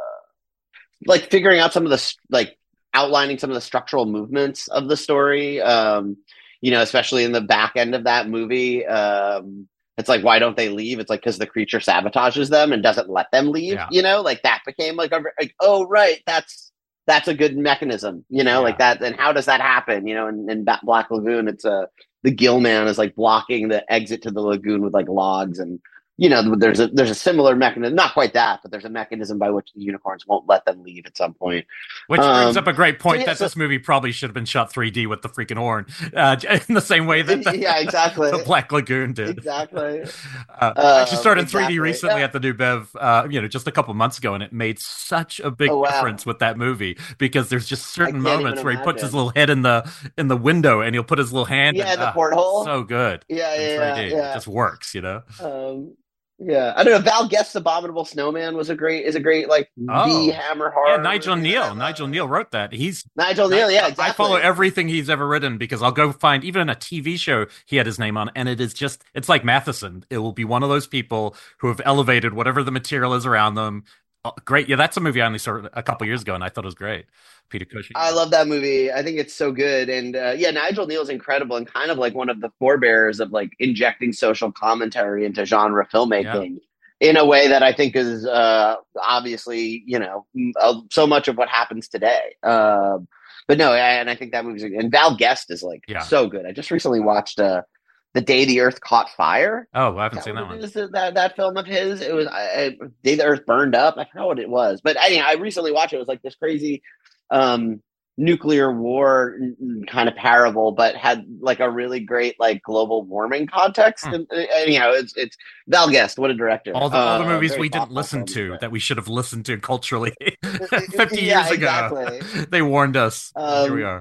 like figuring out some of the s- like outlining some of the structural movements of the story. Um, you know, especially in the back end of that movie. Um, it's like, why don't they leave? It's like because the creature sabotages them and doesn't let them leave. Yeah. You know, like that became like a like, oh right, that's that's a good mechanism, you know, Yeah. like that. And how does that happen? You know, in, in Ba- Black Lagoon, it's a the gill man is like blocking the exit to the lagoon with like logs, and you know, there's a there's a similar mechanism, not quite that, but there's a mechanism by which the unicorns won't let them leave at some point. Which brings Um, up a great point so yeah, that so- this movie probably should have been shot three D with the freaking horn, uh, in the same way that the, Yeah, exactly. the Black Lagoon did. Exactly. Uh, I actually Um, started in three D exactly. recently Yeah. at the New Bev, uh, you know, just a couple months ago, and it made such a big Oh, wow. difference with that movie, because there's just certain can't moments even where he puts his imagine. little head in the in the window, and he'll put his little hand Yeah, in the ah, porthole. So good. Yeah, in yeah, three D. yeah. It just works, you know. Um, yeah, I don't know. Val Guest's Abominable Snowman was a great is a great like Oh. B Hammer horror. Yeah, Nigel movie. Neal. Nigel Neal wrote that. He's Nigel Neal. Yeah, exactly. I follow everything he's ever written, because I'll go find even a T V show he had his name on, and it is just, it's like Matheson. It will be one of those people who have elevated whatever the material is around them. Oh, great. Yeah, that's a movie I only saw a couple years ago, and I thought it was great. Peter Cushing. I love that movie. I think it's so good. And uh, yeah, Nigel Neal's incredible and kind of like one of the forebearers of like injecting social commentary into genre filmmaking in a way that I think is uh, obviously, you know, m- uh, so much of what happens today. Uh, but no, and I think that movie's, and Val Guest is like Yeah. so good. I just recently watched uh, The Day the Earth Caught Fire. Oh, I haven't Is seen that that what one. it is, that, that film of his? It was I, I, Day the Earth Burned Up. I forgot what it was. But anyhow, I recently watched it. It was like this crazy um nuclear war kind of parable, but had like a really great like global warming context. Hmm. And uh, anyhow, it's it's Val Guest, what a director. All the, all the Uh, movies very we didn't thoughtful listen films, to but- that we should have listened to culturally fifty Yeah, years ago. exactly. They warned us. Here we Um, are.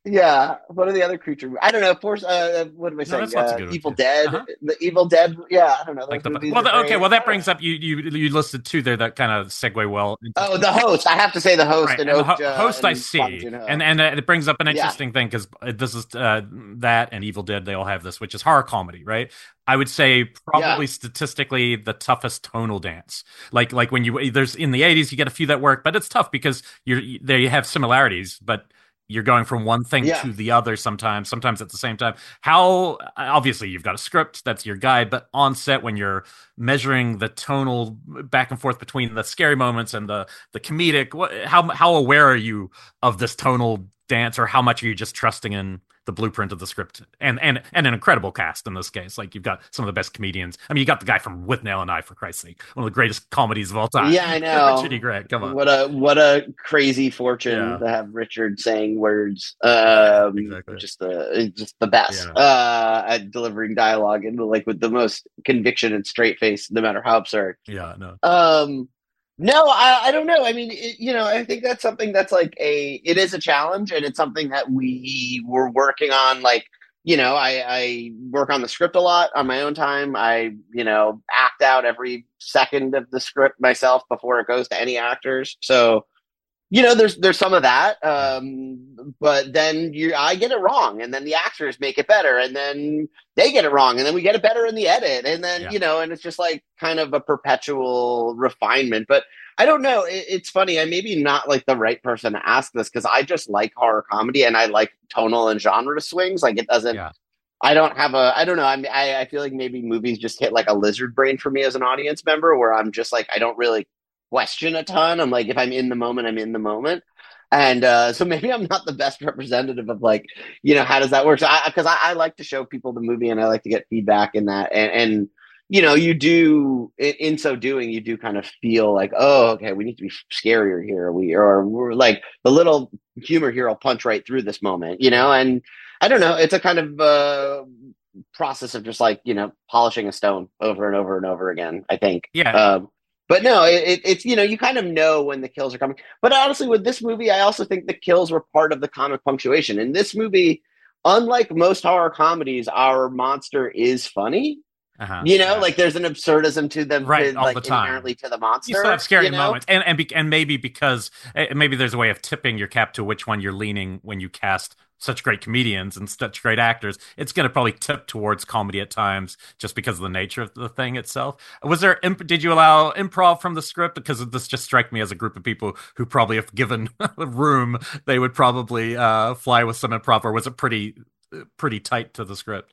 Yeah. What are the other creature? I don't know. Force. Uh, what am I No, saying? there's lots of Uh, good ones. Evil Yeah. Dead. Uh-huh. The Evil Dead. Yeah. I don't know. Like Those the movies well, are the, okay, great. well that I don't brings know. up you you you listed two there that kind of segue well into Oh, the host. I have to say the host right, and and the Oak ho- uh, host I and Bong see, Joon and Ho. and uh, it brings up an Yeah. interesting thing because this is uh, that and Evil Dead they all have this, which is horror comedy, right? I would say Yeah. probably statistically the toughest tonal dance. Like like when you there's in the eighties you get a few that work, but it's tough because you're they have similarities, but you're going from one thing Yeah. to the other sometimes, sometimes at the same time. How obviously you've got a script, that's your guide, but on set when you're measuring the tonal back and forth between the scary moments and the the comedic, what, how how aware are you of this tonal dance, or how much are you just trusting in the blueprint of the script and and and an incredible cast in this case? Like you've got some of the best comedians. I mean, you got the guy from With Nail and I, for Christ's sake, one of the greatest comedies of all time. Yeah, I Richard E. know. Grant, come on. What a what a crazy fortune Yeah, to have Richard saying words. yeah, Um, exactly. just the just the best Yeah, uh, at delivering dialogue and like with the most conviction and straight face, no matter how absurd. yeah, no, Um, no, I, I don't know. I mean, it, you know, I think that's something that's like a, it is a challenge and it's something that we were working on. Like, you know, I, I work on the script a lot on my own time. I, you know, act out every second of the script myself before it goes to any actors. So, you know, there's there's some of that, yeah, um, but then you I get it wrong, and then the actors make it better, and then they get it wrong, and then we get it better in the edit, and then yeah, you know, and it's just like kind of a perpetual refinement. But I don't know. It, it's funny. I maybe not like the right person to ask this because I just like horror comedy, and I like tonal and genre swings. Like it doesn't. yeah. I don't have a. I don't know. I mean, I, I feel like maybe movies just hit like a lizard brain for me as an audience member, where I'm just like I don't really question a ton. I'm like, if I'm in the moment, I'm in the moment. And uh, so maybe I'm not the best representative of like, you know, how does that work? So I, because I, I like to show people the movie and I like to get feedback in that. And, and you know, you do in, in so doing, you do kind of feel like, oh, okay, we need to be scarier here. We or we're like the little humor here will punch right through this moment, you know. And I don't know, it's a kind of uh, process of just like you know polishing a stone over and over and over again. I think. Yeah, Um, but no, it, it's you know you kind of know when the kills are coming. But honestly, with this movie, I also think the kills were part of the comic punctuation. In this movie, unlike most horror comedies, our monster is funny. uh-huh, You know, yeah. like there's an absurdism to them, Right, to, all the like time. inherently to the You still monster. have scary You know, moments, and and be, and maybe because eh, maybe there's a way of tipping your cap to which one you're leaning when you cast such great comedians and such great actors. It's going to probably tip towards comedy at times, just because of the nature of the thing itself. Was there? Imp- did you allow improv from the script? Because this just strike me as a group of people who probably, if given room, they would probably uh, fly with some improv. Or was it pretty pretty tight to the script?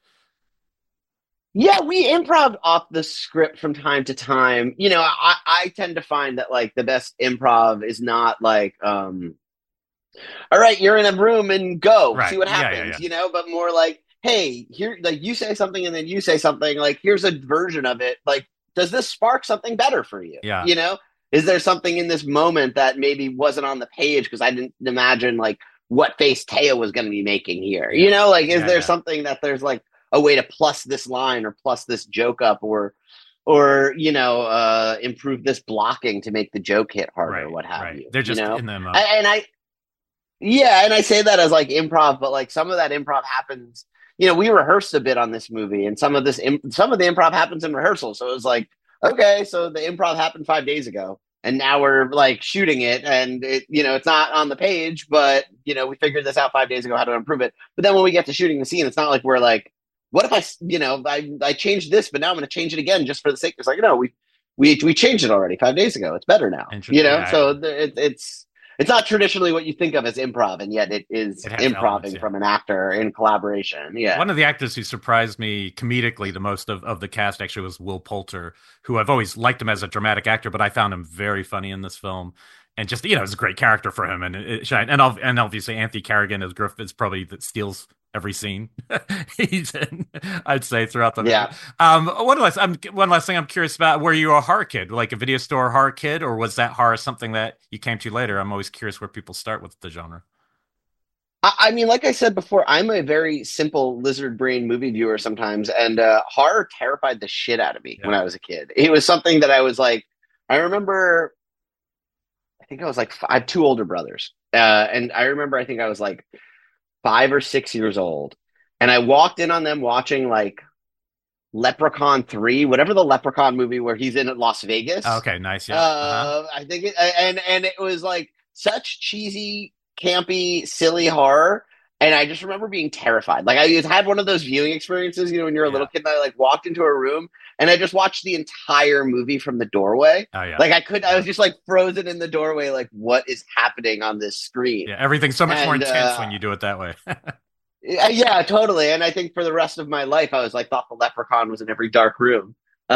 yeah, we improv off the script from time to time. You know, I, I tend to find that like the best improv is not like, um, all right, you're in a room and go see Right. what Yeah. Yeah. happens, Yeah. you know, but more like, hey, here, like you say something and then you say something, like, here's a version of it. Like, does this spark something better for you? Yeah. You know, is there something in this moment that maybe wasn't on the page because I didn't imagine like what face Teo was going to be making here? Yeah. You know, like, is Yeah. there Yeah. something that there's like a way to plus this line or plus this joke up or, or you know, uh, improve this blocking to make the joke hit harder, Right. what have Right. you? They're You just know, in them. Uh, I, and I yeah, and I say that as like improv, but like some of that improv happens. You know, we rehearsed a bit on this movie, and some of this, im- some of the improv happens in rehearsal. So it was like, okay, so the improv happened five days ago, and now we're like shooting it, and it, you know, it's not on the page, but you know, we figured this out five days ago how to improve it. But then when we get to shooting the scene, it's not like we're like, what if I, you know, I I changed this, but now I'm going to change it again just for the sake. It's like, no, we we we changed it already five days ago. It's better now, you interesting. know. Yeah. So it, it's it's not traditionally what you think of as improv, and yet it is It has elements. improving Yeah. from an actor in collaboration. Yeah. One of the actors who surprised me comedically the most of, of the cast actually was Will Poulter, who I've always liked him as a dramatic actor, but I found him very funny in this film. And just, you know, it's a great character for him. And it, it, and, and obviously Anthony Carrigan as Griff is probably that steals every scene he's in, I'd say, throughout the movie. Yeah. Um, one last, I'm, one last thing I'm curious about, were you a horror kid, like a video store horror kid, or was that horror something that you came to later? I'm always curious where people start with the genre. I, I mean, like I said before, I'm a very simple lizard brain movie viewer sometimes, and uh, horror terrified the shit out of me Yeah. when I was a kid. It was something that I was like, I remember, I think I was like, I have two older brothers. Uh, and I remember, I think I was like five or six years old, and I walked in on them watching like Leprechaun three, whatever the Leprechaun movie where he's in Las Vegas. Okay, nice. Yeah. Uh-huh. Uh, I think it, and and it was like such cheesy, campy, silly horror. And I just remember being terrified. Like I had one of those viewing experiences, you know, when you're a little Yeah. kid, and I like walked into a room and I just watched the entire movie from the doorway. Oh yeah. Like I could, I Yeah. was just like frozen in the doorway, like what is happening on this screen? Yeah, everything's so much more And intense uh, when you do it that way. yeah, yeah, totally. And I think for the rest of my life, I was like, thought the leprechaun was in every dark room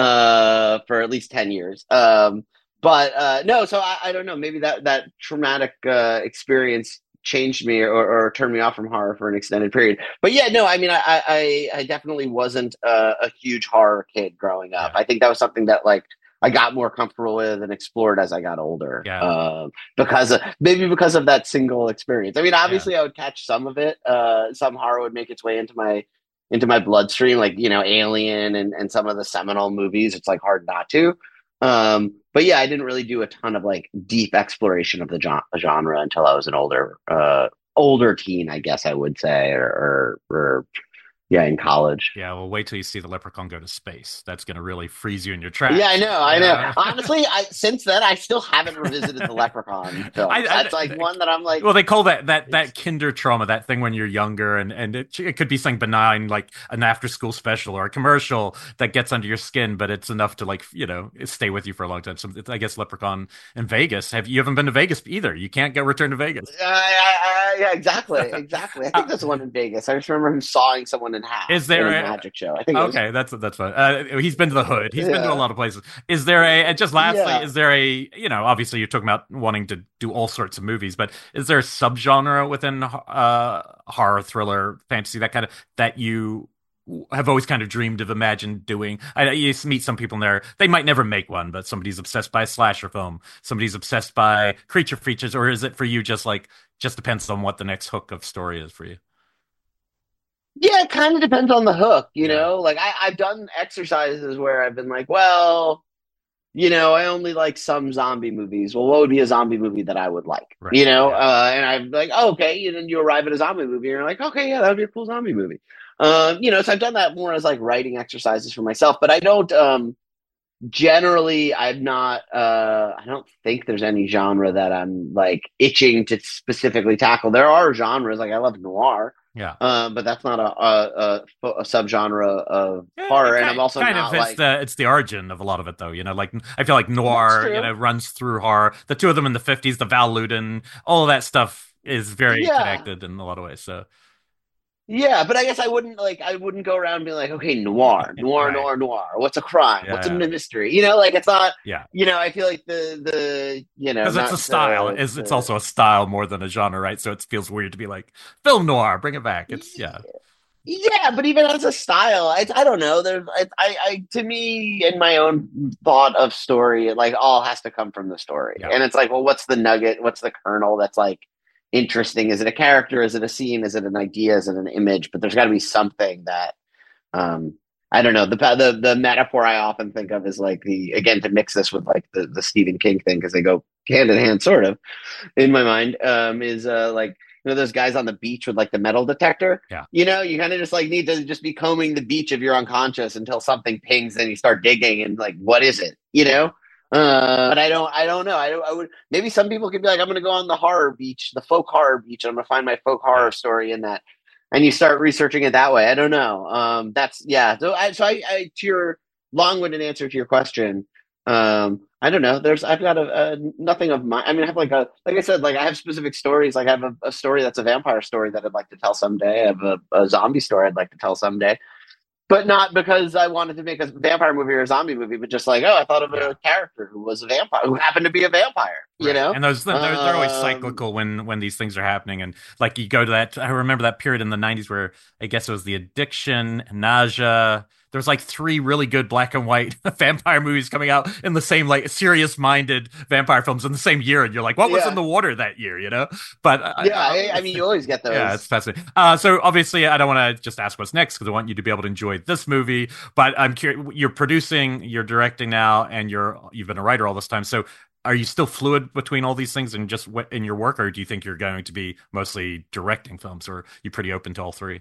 uh, for at least ten years. Um, but uh, no, so I, I don't know. Maybe that, that traumatic uh, experience changed me or, or turned me off from horror for an extended period. But yeah, no, I mean, I, I, I definitely wasn't a, a huge horror kid growing up. Yeah. I think that was something that like I got more comfortable with and explored as I got older. Yeah. Um, because of, maybe because of that single experience. I mean, obviously, yeah. I would catch some of it. Uh, some horror would make its way into my into my bloodstream, like you know, Alien and and some of the seminal movies. It's like hard not to. Um, but yeah, I didn't really do a ton of like deep exploration of the genre until I was an older uh, older teen, I guess I would say, or or, or yeah, in college. Yeah, well, wait till you see the Leprechaun go to space. That's going to really freeze you in your tracks. Yeah, I know, I yeah. know. Honestly, I since then I still haven't revisited the Leprechaun film. I, I, That's like I, one that I'm like. Well, they call that that that kinder trauma, that thing when you're younger, and and it, it could be something benign like an after school special or a commercial that gets under your skin, but it's enough to like you know stay with you for a long time. So I guess Leprechaun in Vegas. Have you haven't been to Vegas either? You can't get return to Vegas. Uh, uh, yeah, exactly, exactly. I think there's one in Vegas. I just remember him sawing someone in half. Is there a magic show? I think. Okay, was... that's that's fun. Uh, he's been to the hood. He's yeah. been to a lot of places. Is there a just lastly? Yeah. Is there a you know? Obviously, you're talking about wanting to do all sorts of movies, but is there a subgenre within uh, horror, thriller, fantasy, that kind of that you have always kind of dreamed of, imagined doing? I you meet some people in there. They might never make one, but somebody's obsessed by a slasher film. Somebody's obsessed by creature features, or is it for you just like just depends on what the next hook of story is for you? Yeah, it kind of depends on the hook, you yeah. know? Like, I, I've done exercises where I've been like, well, you know, I only like some zombie movies. Well, what would be a zombie movie that I would like? Right. You know? Yeah. Uh, and I'm like, oh, okay. And then you arrive at a zombie movie and you're like, okay, yeah, that would be a cool zombie movie. Um, you know, so I've done that more as like writing exercises for myself, but I don't, um, generally, I'm not, uh, I don't think there's any genre that I'm like itching to specifically tackle. There are genres, like I love noir. Yeah, um, but that's not a a, a, a subgenre of yeah, horror, kind, and I'm also kind not of it's like the it's the origin of a lot of it, though. You know, like I feel like noir, you know, runs through horror. The two of them in the fifties, the Val Lewton, all of that stuff is very yeah. connected in a lot of ways. So, yeah, but I guess I wouldn't like I wouldn't go around being like, okay, noir, noir, right. noir, noir. What's a crime? Yeah, What's yeah. a mystery? You know, like it's not. Yeah, you know, I feel like the the you know because it's a style. The, it's, the, it's also a style more than a genre, right? So it feels weird to be like film noir. Bring it back. It's yeah. Yeah, but even as a style, I, I don't know. There's, I, I, I, to me, in my own thought of story, it like all has to come from the story, yeah. and it's like, well, what's the nugget? What's the kernel that's like interesting? Is it a character? Is it a scene? Is it an idea? Is it an image? But there's got to be something that, um, I don't know. The the the metaphor I often think of is like the again to mix this with like the the Stephen King thing because they go hand in hand, sort of, in my mind. Um, is uh like. You know, those guys on the beach with like the metal detector. Yeah. You know, you kind of just like need to just be combing the beach of your unconscious until something pings and you start digging and like, what is it? You know? Uh, but I don't, I don't know. I, I would, maybe some people could be like, I'm going to go on the horror beach, the folk horror beach. And I'm going to find my folk horror story in that. And you start researching it that way. I don't know. Um, that's, yeah. So I, so I, I to your long-winded answer to your question, um, I don't know. There's, I've got a, a nothing of my, I mean, I have like a, like I said, like I have specific stories. Like I have a, a story that's a vampire story that I'd like to tell someday. I have a, a zombie story I'd like to tell someday, but not because I wanted to make a vampire movie or a zombie movie, but just like, oh, I thought of yeah. a character who was a vampire, who happened to be a vampire, you right. know? And those, they're, they're always um, cyclical when, when these things are happening. And like you go to that, I remember that period in the nineties where I guess it was The Addiction, Nausea. There was like three really good black and white vampire movies coming out in the same like serious minded vampire films in the same year. And you're like, what was yeah. in the water that year, you know? But yeah, I, I, I mean, you always get those. Yeah, it's fascinating. Uh, so obviously I don't want to just ask what's next because I want you to be able to enjoy this movie, but I'm curious, you're producing, you're directing now, and you're, you've been a writer all this time. So are you still fluid between all these things and just in your work, or do you think you're going to be mostly directing films, or are you pretty open to all three?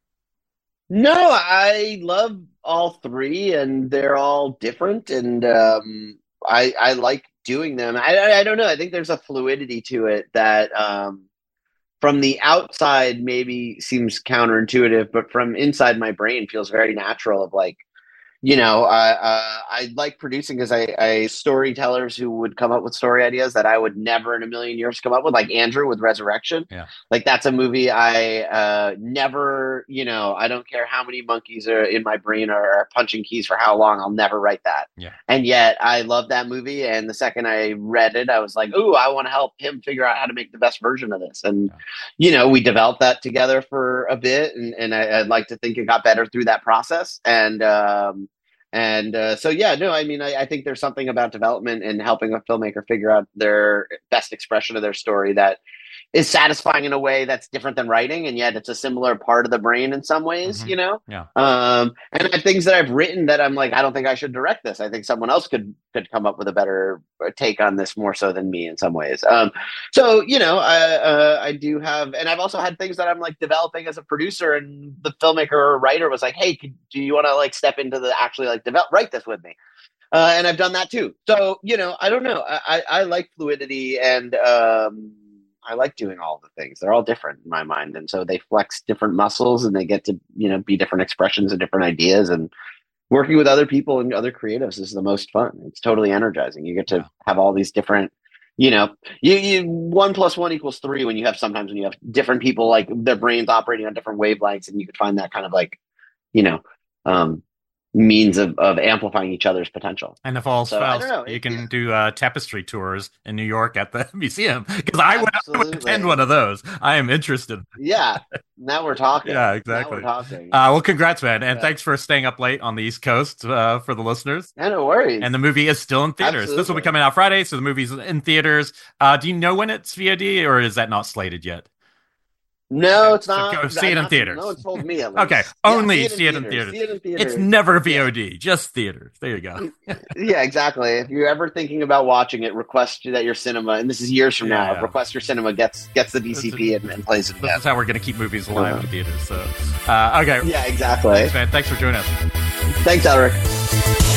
No, I love all three, and they're all different, and um, I I like doing them. I, I I don't know. I think there's a fluidity to it that um, from the outside maybe seems counterintuitive, but from inside my brain feels very natural. Of like, you know, uh, uh, I like producing because I, I storytellers who would come up with story ideas that I would never in a million years come up with, like Andrew with Resurrection. Yeah. Like that's a movie I uh, never, you know, I don't care how many monkeys are in my brain or are punching keys for how long, I'll never write that. Yeah. And yet I love that movie. And the second I read it, I was like, ooh, I want to help him figure out how to make the best version of this. And, yeah. you know, we developed that together for a bit. And, and I, I'd like to think it got better through that process. And, um, And uh, so, yeah, no, I mean, I, I think there's something about development and helping a filmmaker figure out their best expression of their story that is satisfying in a way that's different than writing, and yet it's a similar part of the brain in some ways, mm-hmm. you know? Yeah. Um, and I have things that I've written that I'm like, I don't think I should direct this. I think someone else could could come up with a better take on this more so than me in some ways. Um, so, you know, I, uh, I do have, and I've also had things that I'm like developing as a producer, and the filmmaker or writer was like, hey, could, do you want to like step into the actually like develop, write this with me? Uh, and I've done that too. So, you know, I don't know. I, I like fluidity, and um, I like doing all the things. They're all different in my mind. And so they flex different muscles, and they get to, you know, be different expressions of different ideas. And working with other people and other creatives is the most fun. It's totally energizing. You get to have all these different, you know, you, you one plus one equals three when you have sometimes when you have different people, like their brains operating on different wavelengths, and you could find that kind of like, you know, um, means of, of amplifying each other's potential. And if all so, fails, know, you it, can yeah. do uh, tapestry tours in New York at the museum, because I would, I would attend one of those. I am interested. Yeah, now we're talking. Yeah, exactly. Now we're talking. Uh, well, congrats, man, and yeah. thanks for staying up late on the East Coast uh, for the listeners. Yeah, no worries. And the movie is still in theaters. Absolutely. This will be coming out Friday, so the movie's in theaters. Uh, do you know when it's V O D, or is that not slated yet? No, it's so not. Go see it in theaters. No one told me at least. Okay, yeah, only see, it see, it in in theaters. see it in theaters. It's never V O D, yeah. just theaters. There you go. Yeah, exactly. If you're ever thinking about watching it, request that your cinema, and this is years from yeah, now, yeah. request your cinema gets gets the D C P and, and plays it again. This is how we're going to keep movies alive uh-huh. in theaters. So, uh, okay. Yeah, exactly. Thanks, man. Thanks for joining us. Thanks, Alric.